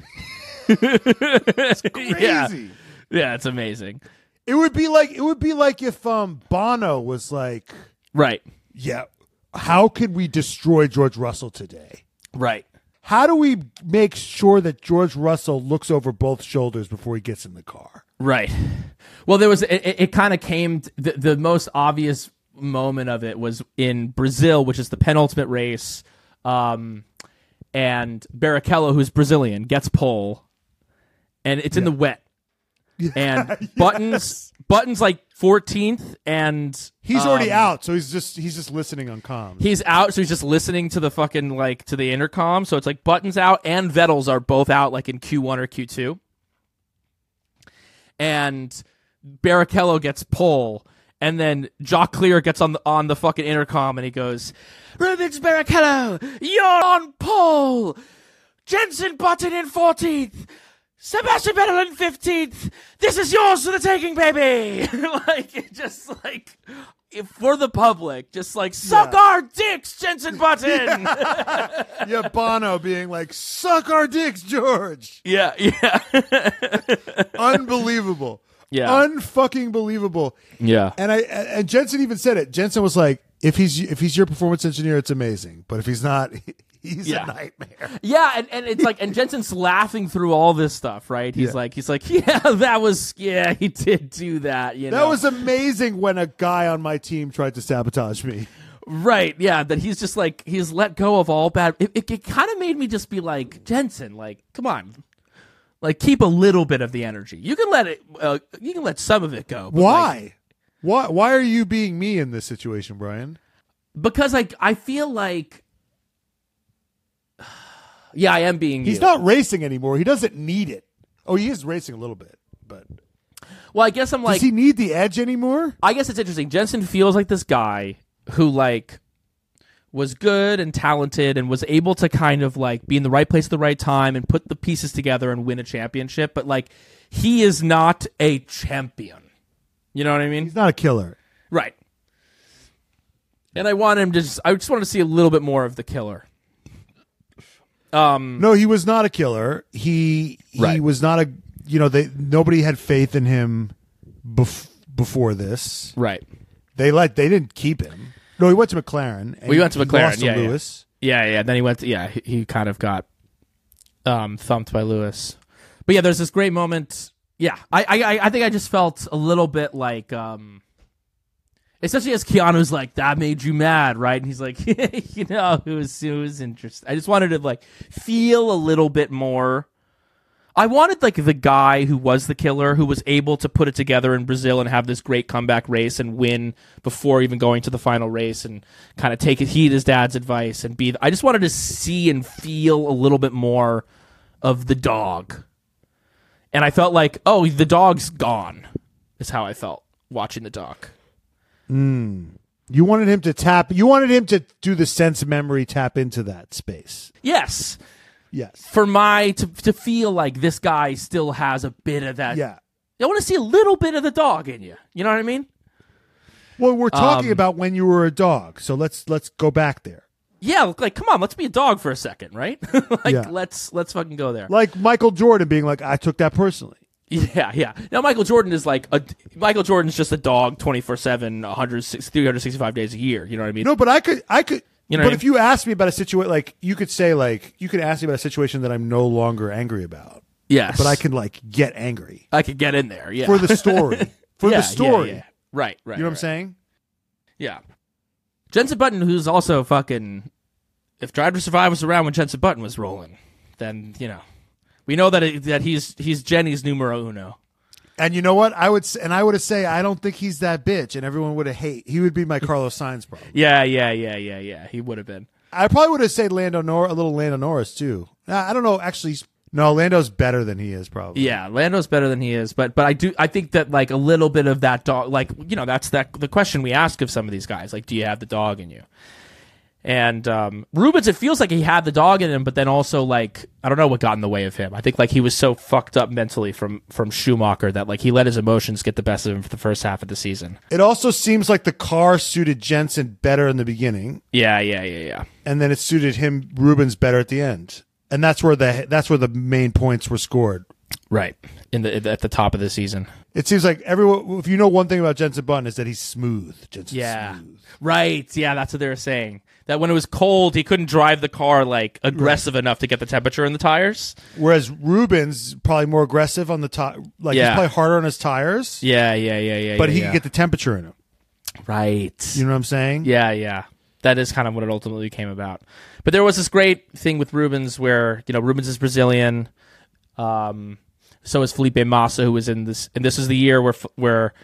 It's crazy. Yeah. Yeah. It's amazing. It would be like if Bono was like, Right. yeah, how can we destroy George Russell today? Right. How do we make sure that George Russell looks over both shoulders before he gets in the car? Right. Well, there was it kind of came the most obvious moment of it was in Brazil, which is the penultimate race, and Barrichello, who's Brazilian, gets pole, and it's in the wet, and Buttons like 14th, and He's already out, so he's just listening on comms. he's out, so he's just listening to the fucking to the intercom. So it's like Buttons out and Vettels are both out, like in Q1 or Q2, and Barrichello gets pole, and then Jacques Clear gets on the fucking intercom, and he goes, "Rubens Barrichello, you're on pole. Jenson Button in 14th. Sebastian Vettel in 15th. This is yours for the taking, baby." Just for the public, just like, suck our dicks, Jenson Button. Yeah, Bono being like, suck our dicks, George. Yeah. Unbelievable. Yeah. Unfucking believable. Yeah. And Jensen even said it. Jensen was like, if he's your performance engineer, it's amazing. But if he's not, he's a nightmare. Yeah, and it's like, and Jensen's laughing through all this stuff, right? He's like, yeah, he did do that. That was amazing when a guy on my team tried to sabotage me. right. Yeah, that he's just like, he's let go of all bad. It kind of made me just be like, Jensen, like, come on, like, keep a little bit of the energy. You can let it. You can let some of it go. But Why? Why are you being me in this situation, Brian? Because I feel like. Yeah, I am being. He's not racing anymore. He doesn't need it. Oh, he is racing a little bit, but Well, I guess I'm like. does he need the edge anymore? I guess it's interesting. Jensen feels like this guy who like was good and talented and was able to kind of like be in the right place at the right time and put the pieces together and win a championship. But like, he is not a champion. You know what I mean? He's not a killer. Right. And I want him to I just want to see a little bit more of the killer. No, he was not a killer. He Right. was not a. Nobody had faith in him before this. Right. They didn't keep him. No, he went to McLaren. And We went to he McLaren, lost to yeah, yeah. Lewis. Yeah. Then he went to, he kind of got thumped by Lewis. But yeah, there's this great moment. Yeah, I think I just felt a little bit like, especially as Keanu's like, that made you mad, right? And he's like, it was interesting. I just wanted to like feel a little bit more. I wanted like the guy who was the killer, who was able to put it together in Brazil and have this great comeback race and win before even going to the final race and kind of heed his dad's advice and be. I just wanted to see and feel a little bit more of the dog. And I felt like, oh, the dog's gone, is how I felt watching the doc. You wanted him to tap. You wanted him to do the sense memory tap into that space. Yes. Yes. For to feel like this guy still has a bit of that. Yeah. I want to see a little bit of the dog in you. You know what I mean? Well, we're talking about when you were a dog, so let's go back there. Yeah, like come on, let's be a dog for a second, right? Yeah. let's fucking go there. Like Michael Jordan being like, I took that personally. Yeah. Now Michael Jordan is Michael Jordan's just a dog 24/7, 365 days a year. You know what I mean? No, but I could. You know but what I if you ask me about a situation, like you could say, like you could ask me about a situation that I'm no longer angry about. Yes, But I can like get angry I could get in there. Yeah, for the story. For Yeah, the story. yeah. Right. You know what I'm saying? Yeah. Jensen Button, who's also fucking. If Drive to Survive was around when Jensen Button was rolling, then we know that he's Jenny's numero uno. And you know what? I would say I don't think he's that bitch, and everyone would have hate. He would be my Carlos Sainz problem. Yeah. He would have been. I probably would have said a little Lando Norris too. I don't know. Actually, no, Lando's better than he is probably. Yeah, Lando's better than he is, but I think that like a little bit of that dog, like that's the question we ask of some of these guys, like, do you have the dog in you? And Rubens, it feels like he had the dog in him, but then also like I don't know what got in the way of him. I think like he was so fucked up mentally from Schumacher that like he let his emotions get the best of him for the first half of the season. It also seems like the car suited Jensen better in the beginning. Yeah. And then it suited him Rubens better at the end. And that's where the main points were scored. Right. At the top of the season. It seems like everyone, if you know one thing about Jensen Button, is that he's smooth. Jensen's smooth. Right. Yeah, that's what they were saying. That when it was cold, he couldn't drive the car like aggressive enough to get the temperature in the tires. Whereas Rubens probably more aggressive on the top, like he's probably harder on his tires. Yeah. But he can get the temperature in him. Right. You know what I'm saying? Yeah. That is kind of what it ultimately came about. But there was this great thing with Rubens where, Rubens is Brazilian. So is Felipe Massa, who was in this, and this is the year where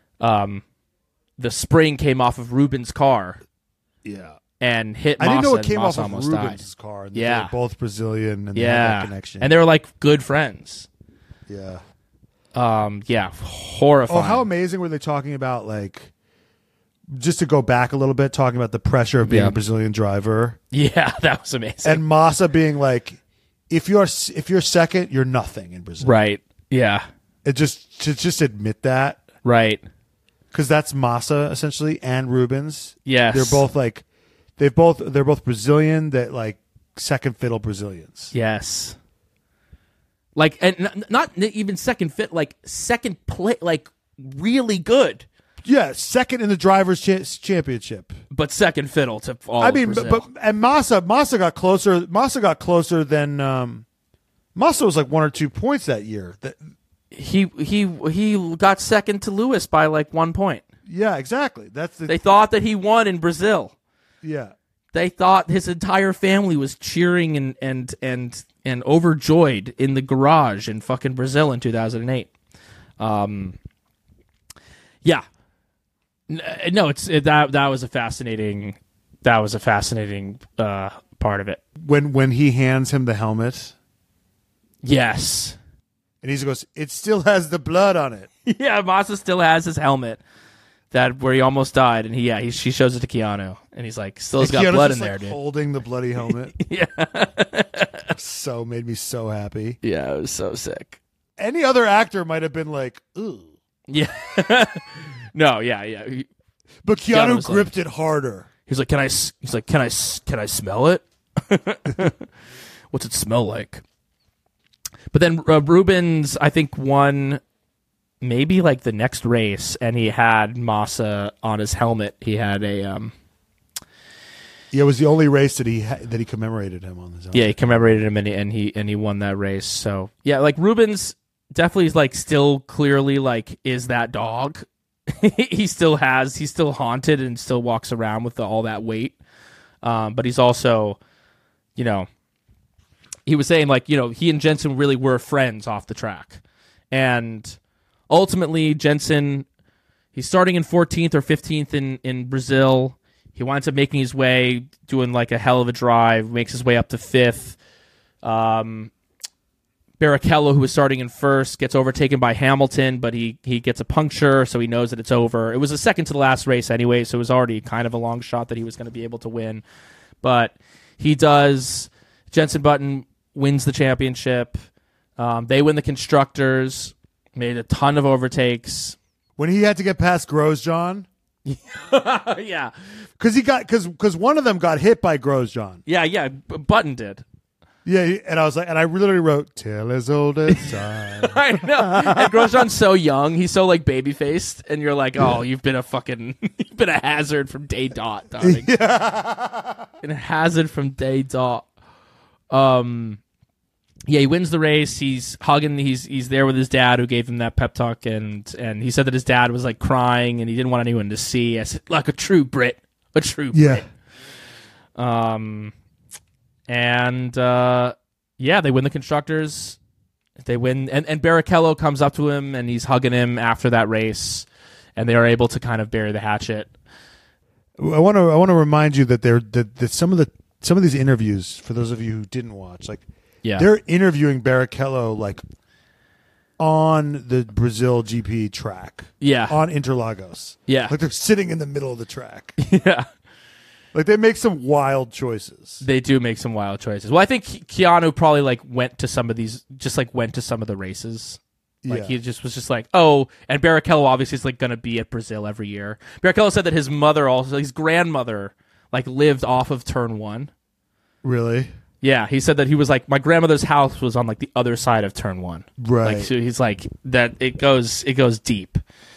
the spring came off of Rubens' car. Yeah. And hit Massa. I didn't know it came off of Rubens' car. And yeah. They were both Brazilian and they had that connection. And they were like good friends. Yeah. Horrifying. Oh, how amazing were they talking about, like, just to go back a little bit, talking about the pressure of being a Brazilian driver. Yeah, that was amazing. And Massa being like, if you're second, you're nothing in Brazil. Right. Yeah. To just admit that. Right. Because that's Massa essentially and Rubens. Yes. They're both like they're both Brazilian, that like second fiddle Brazilians. Yes. Like, and not even second fit, like second play, like really good. Yeah, second in the drivers' championship, but second fiddle to all. I mean, Brazil. but Massa got closer. Massa got closer than Massa was like 1 or 2 points that year. He got second to Lewis by like 1 point. Yeah, exactly. They thought that he won in Brazil. Yeah, they thought his entire family was cheering and overjoyed in the garage in fucking Brazil in 2008. Yeah. No, that was a fascinating part of it. When he hands him the helmet. Yes. And he goes, "It still has the blood on it." Yeah, Massa still has his helmet where he almost died, and she shows it to Keanu, and he's like, "Still has got Keanu's blood just in there, like dude." Holding the bloody helmet. Yeah. So made me so happy. Yeah, it was so sick. Any other actor might have been like, "Ooh." Yeah. No, yeah. But Keanu gripped it harder. He's like, "Can I smell it? What's it smell like?" But then Rubens, I think, won maybe like the next race, and he had Massa on his helmet. He had a Yeah, it was the only race that he commemorated him on his helmet. Yeah, he commemorated him, and he won that race. So yeah, like Rubens definitely is like still clearly like is that dog. He's still haunted and still walks around with all that weight. But he's also, he was saying like, he and Jensen really were friends off the track. And ultimately Jensen, he's starting in 14th or 15th in Brazil. He winds up making his way, doing like a hell of a drive, makes his way up to 5th. Barrichello, who was starting in first, gets overtaken by Hamilton, but he gets a puncture, so he knows that it's over. It was a second to the last race anyway, so it was already kind of a long shot that he was going to be able to win. But he does. Jensen Button wins the championship. They win the constructors, made a ton of overtakes. When he had to get past Grosjean, Yeah. because one of them got hit by Grosjean. Yeah. Button did. Yeah, and I was like, and I literally wrote, "Tale as old as time." I know. And Grosjean's so young. He's so like baby faced, and you're like, oh, you've been a hazard from day dot, darling. Been a hazard from day dot. Yeah, he wins the race. He's hugging. He's there with his dad, who gave him that pep talk, and he said that his dad was like crying, and he didn't want anyone to see. I said, like a true Brit, Brit. And they win the constructors. They win, and Barrichello comes up to him, and he's hugging him after that race, and they are able to kind of bury the hatchet. I want to remind you that that some of these interviews, for those of you who didn't watch, like they're interviewing Barrichello like on the Brazil GP track, on Interlagos, like they're sitting in the middle of the track, Like they make some wild choices. They do make some wild choices. Well, I think Keanu probably went to some of the races. Like he was just like, oh, and Barrichello obviously is going to be at Brazil every year. Barrichello said that his grandmother lived off of turn 1. Really? Yeah, he said that he was like, my grandmother's house was on the other side of turn 1. Right. So he's like that. It goes deep.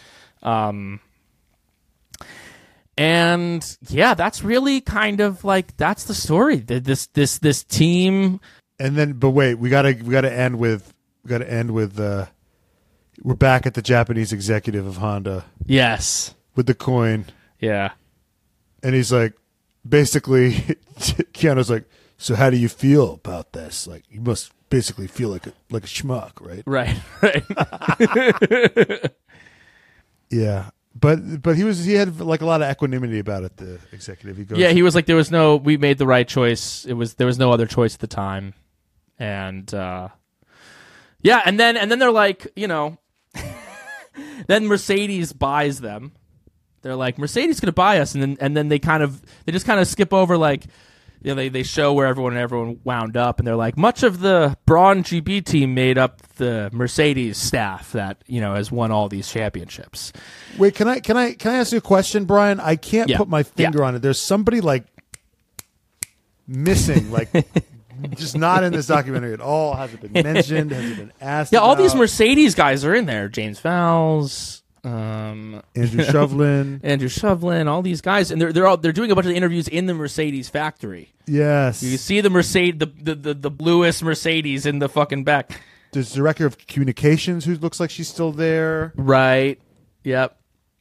And yeah, that's really kind of that's the story. This team. And then, but wait, we gotta end with we're back at the Japanese executive of Honda. Yes. With the coin. Yeah. And he's like, basically, Keanu's like, so how do you feel about this? Like, you must basically feel like a schmuck, right? Right. Yeah. But he had a lot of equanimity about it, the executive. He was like, we made the right choice. There was no other choice at the time. And and then they're like, then Mercedes buys them. They're like, Mercedes going to buy us, and then they just kind of skip over they show where everyone wound up, and they're like, much of the Braun GP team made up the Mercedes staff that has won all these championships. Wait, can I ask you a question, Brian? I can't put my finger on it. There's somebody missing, just not in this documentary at all. Has it been mentioned? Has it been asked? Yeah, about? all these Mercedes guys are in there. James Vowles. Andrew Shovlin, all these guys, and they're doing a bunch of interviews in the Mercedes factory. Yes, you see the Mercedes, the bluest Mercedes in the fucking back. There's the director of communications who looks like she's still there. Right. Yep.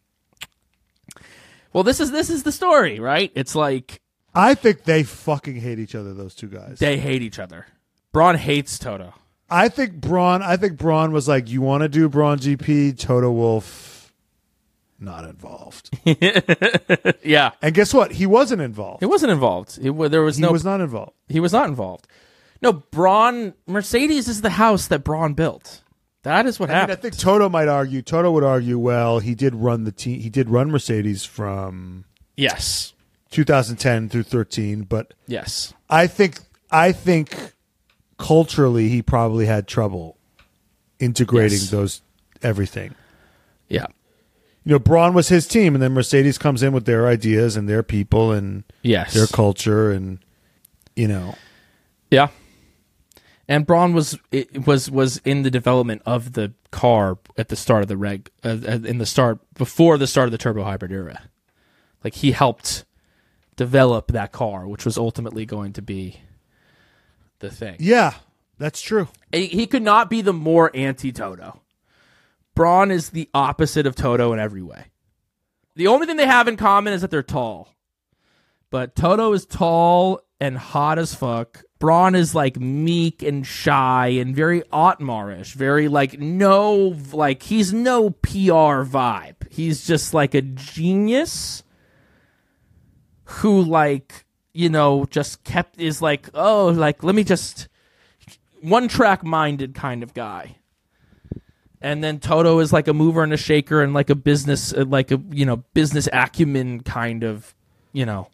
Well, this is the story, right? It's like I think they fucking hate each other. Those two guys. They hate each other. Braun hates Toto. I think Braun was like, you want to do Braun GP? Toto Wolff. Not involved. Yeah. And guess what? He wasn't involved. He wasn't involved. He was not involved. He was not involved. No, Braun, Mercedes is the house that Braun built. That is what happened. I think Toto would argue, well, he did run the team. He did run Mercedes from 2010 through 13, but yes. I think culturally he probably had trouble integrating everything. Yeah. Braun was his team, and then Mercedes comes in with their ideas and their people and their culture, and yeah. And Braun was in the development of the car at the start of the before the start of the turbo hybrid era. Like he helped develop that car, which was ultimately going to be the thing. Yeah, that's true. He could not be the more anti-Toto. Braun is the opposite of Toto in every way. The only thing they have in common is that they're tall. But Toto is tall and hot as fuck. Braun is meek and shy and very Otmar-ish. Very he's no PR vibe. He's just a genius who just let me just one-track minded kind of guy. And then Toto is a mover and a shaker and a business, business acumen kind of,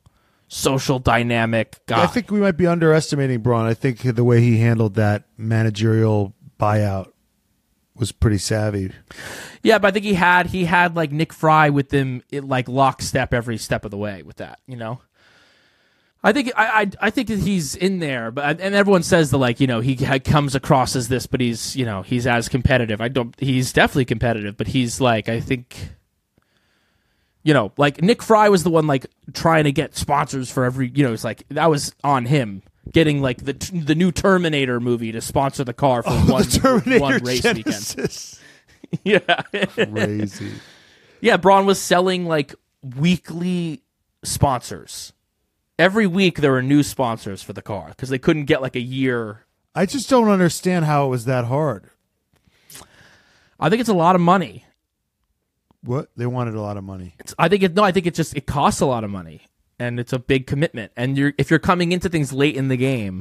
social dynamic guy. I think we might be underestimating Braun. I think the way he handled that managerial buyout was pretty savvy. Yeah, but I think he had like Nick Fry with him, like lockstep every step of the way with that. You know, I think I think that he's in there, but and everyone says that like he comes across as this, but he's he's as competitive. He's definitely competitive, but he's like I think. Like Nick Fry was the one like trying to get sponsors for every. It's like that was on him. Getting like the new Terminator movie to sponsor the car for one race Genesis. weekend. Yeah, crazy. Yeah, Braun was selling like weekly sponsors. Every week there were new sponsors for the car because they couldn't get like a year. I just don't understand how it was that hard. I think it's a lot of money. What? They wanted a lot of money. I think it costs a lot of money. And it's a big commitment. And if you're coming into things late in the game,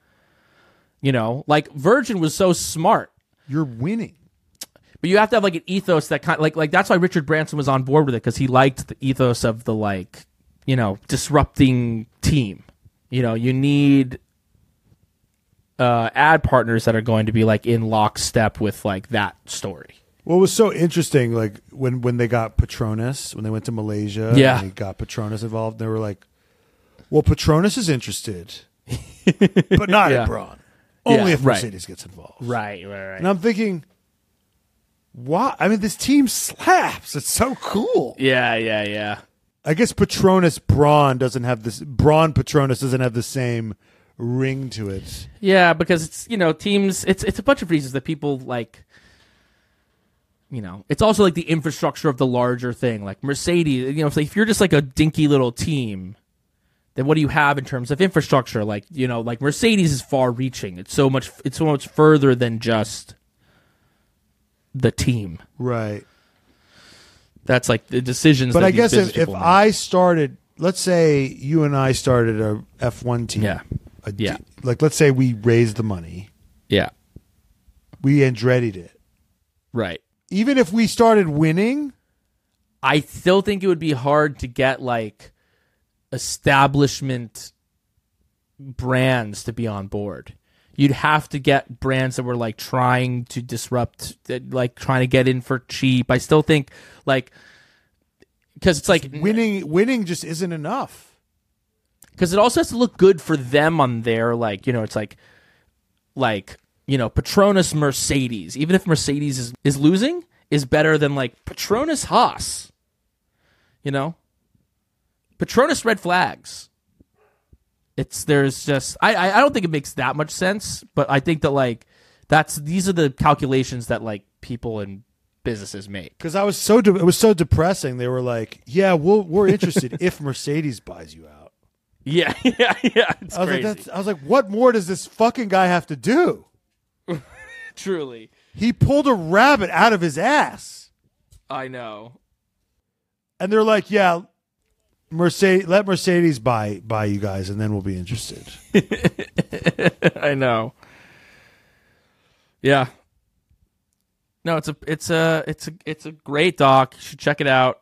like Virgin was so smart. You're winning. But you have to have like an ethos that kind of, like that's why Richard Branson was on board with it, because he liked the ethos of the like, disrupting team. You need ad partners that are going to be like in lockstep with like that story. Well, it was so interesting, like when they got Petronas, when they went to Malaysia, yeah, and they got Petronas involved. They were like, "Well, Petronas is interested, but not in Braun. Only if Mercedes gets involved." Right. And I'm thinking, "Why? I mean, this team slaps. It's so cool." Yeah. I guess Petronas Braun doesn't have this. Braun Petronas doesn't have the same ring to it. Yeah, because it's teams. It's a bunch of reasons that people like. It's also like the infrastructure of the larger thing. Like Mercedes, if you're just like a dinky little team, then what do you have in terms of infrastructure? Like, like Mercedes is far reaching. It's so much further than just the team. Right. That's like the decisions. But that I guess if make. I started, let's say you and I started a F1 team. Yeah. Like, let's say we raised the money. Yeah. We Andretti'd it. Right. Even if we started winning, I still think it would be hard to get like establishment brands to be on board. You'd have to get brands that were like trying to disrupt, like trying to get in for cheap. I still think like because it's like winning just isn't enough. Because it also has to look good for them on their like it's like Petronas Mercedes, even if Mercedes is losing, is better than like Petronas Haas. Petronas red flags. I don't think it makes that much sense, but I think that like these are the calculations that like people in businesses make. Because it was so depressing. They were like, "Yeah, we're interested if Mercedes buys you out." Yeah. It's crazy. I was like, what more does this fucking guy have to do? Truly. He pulled a rabbit out of his ass. I know. And they're like, yeah, let Mercedes buy you guys, and then we'll be interested. I know. Yeah. No, it's a great doc. You should check it out.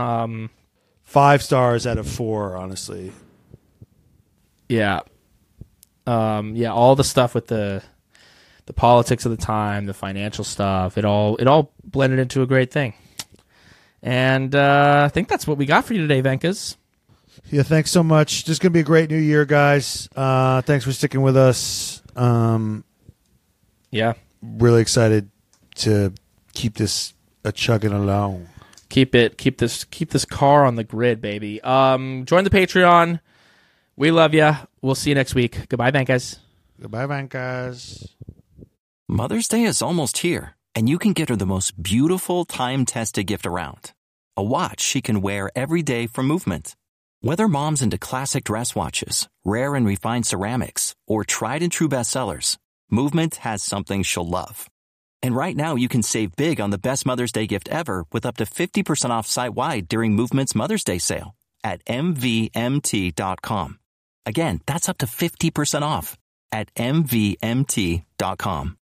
5 stars out of 4, honestly. Yeah. All the stuff with the politics of the time, the financial stuff, it all blended into a great thing. And I think that's what we got for you today, Venkas. Yeah, thanks so much. Just going to be a great new year, guys. Thanks for sticking with us. Yeah. Really excited to keep this chugging along. Keep this car on the grid, baby. Join the Patreon. We love you. We'll see you next week. Goodbye, Venkas. Goodbye, Venkas. Mother's Day is almost here, and you can get her the most beautiful time-tested gift around. A watch she can wear every day from Movement. Whether mom's into classic dress watches, rare and refined ceramics, or tried-and-true bestsellers, Movement has something she'll love. And right now, you can save big on the best Mother's Day gift ever with up to 50% off site-wide during Movement's Mother's Day sale at MVMT.com. Again, that's up to 50% off at MVMT.com.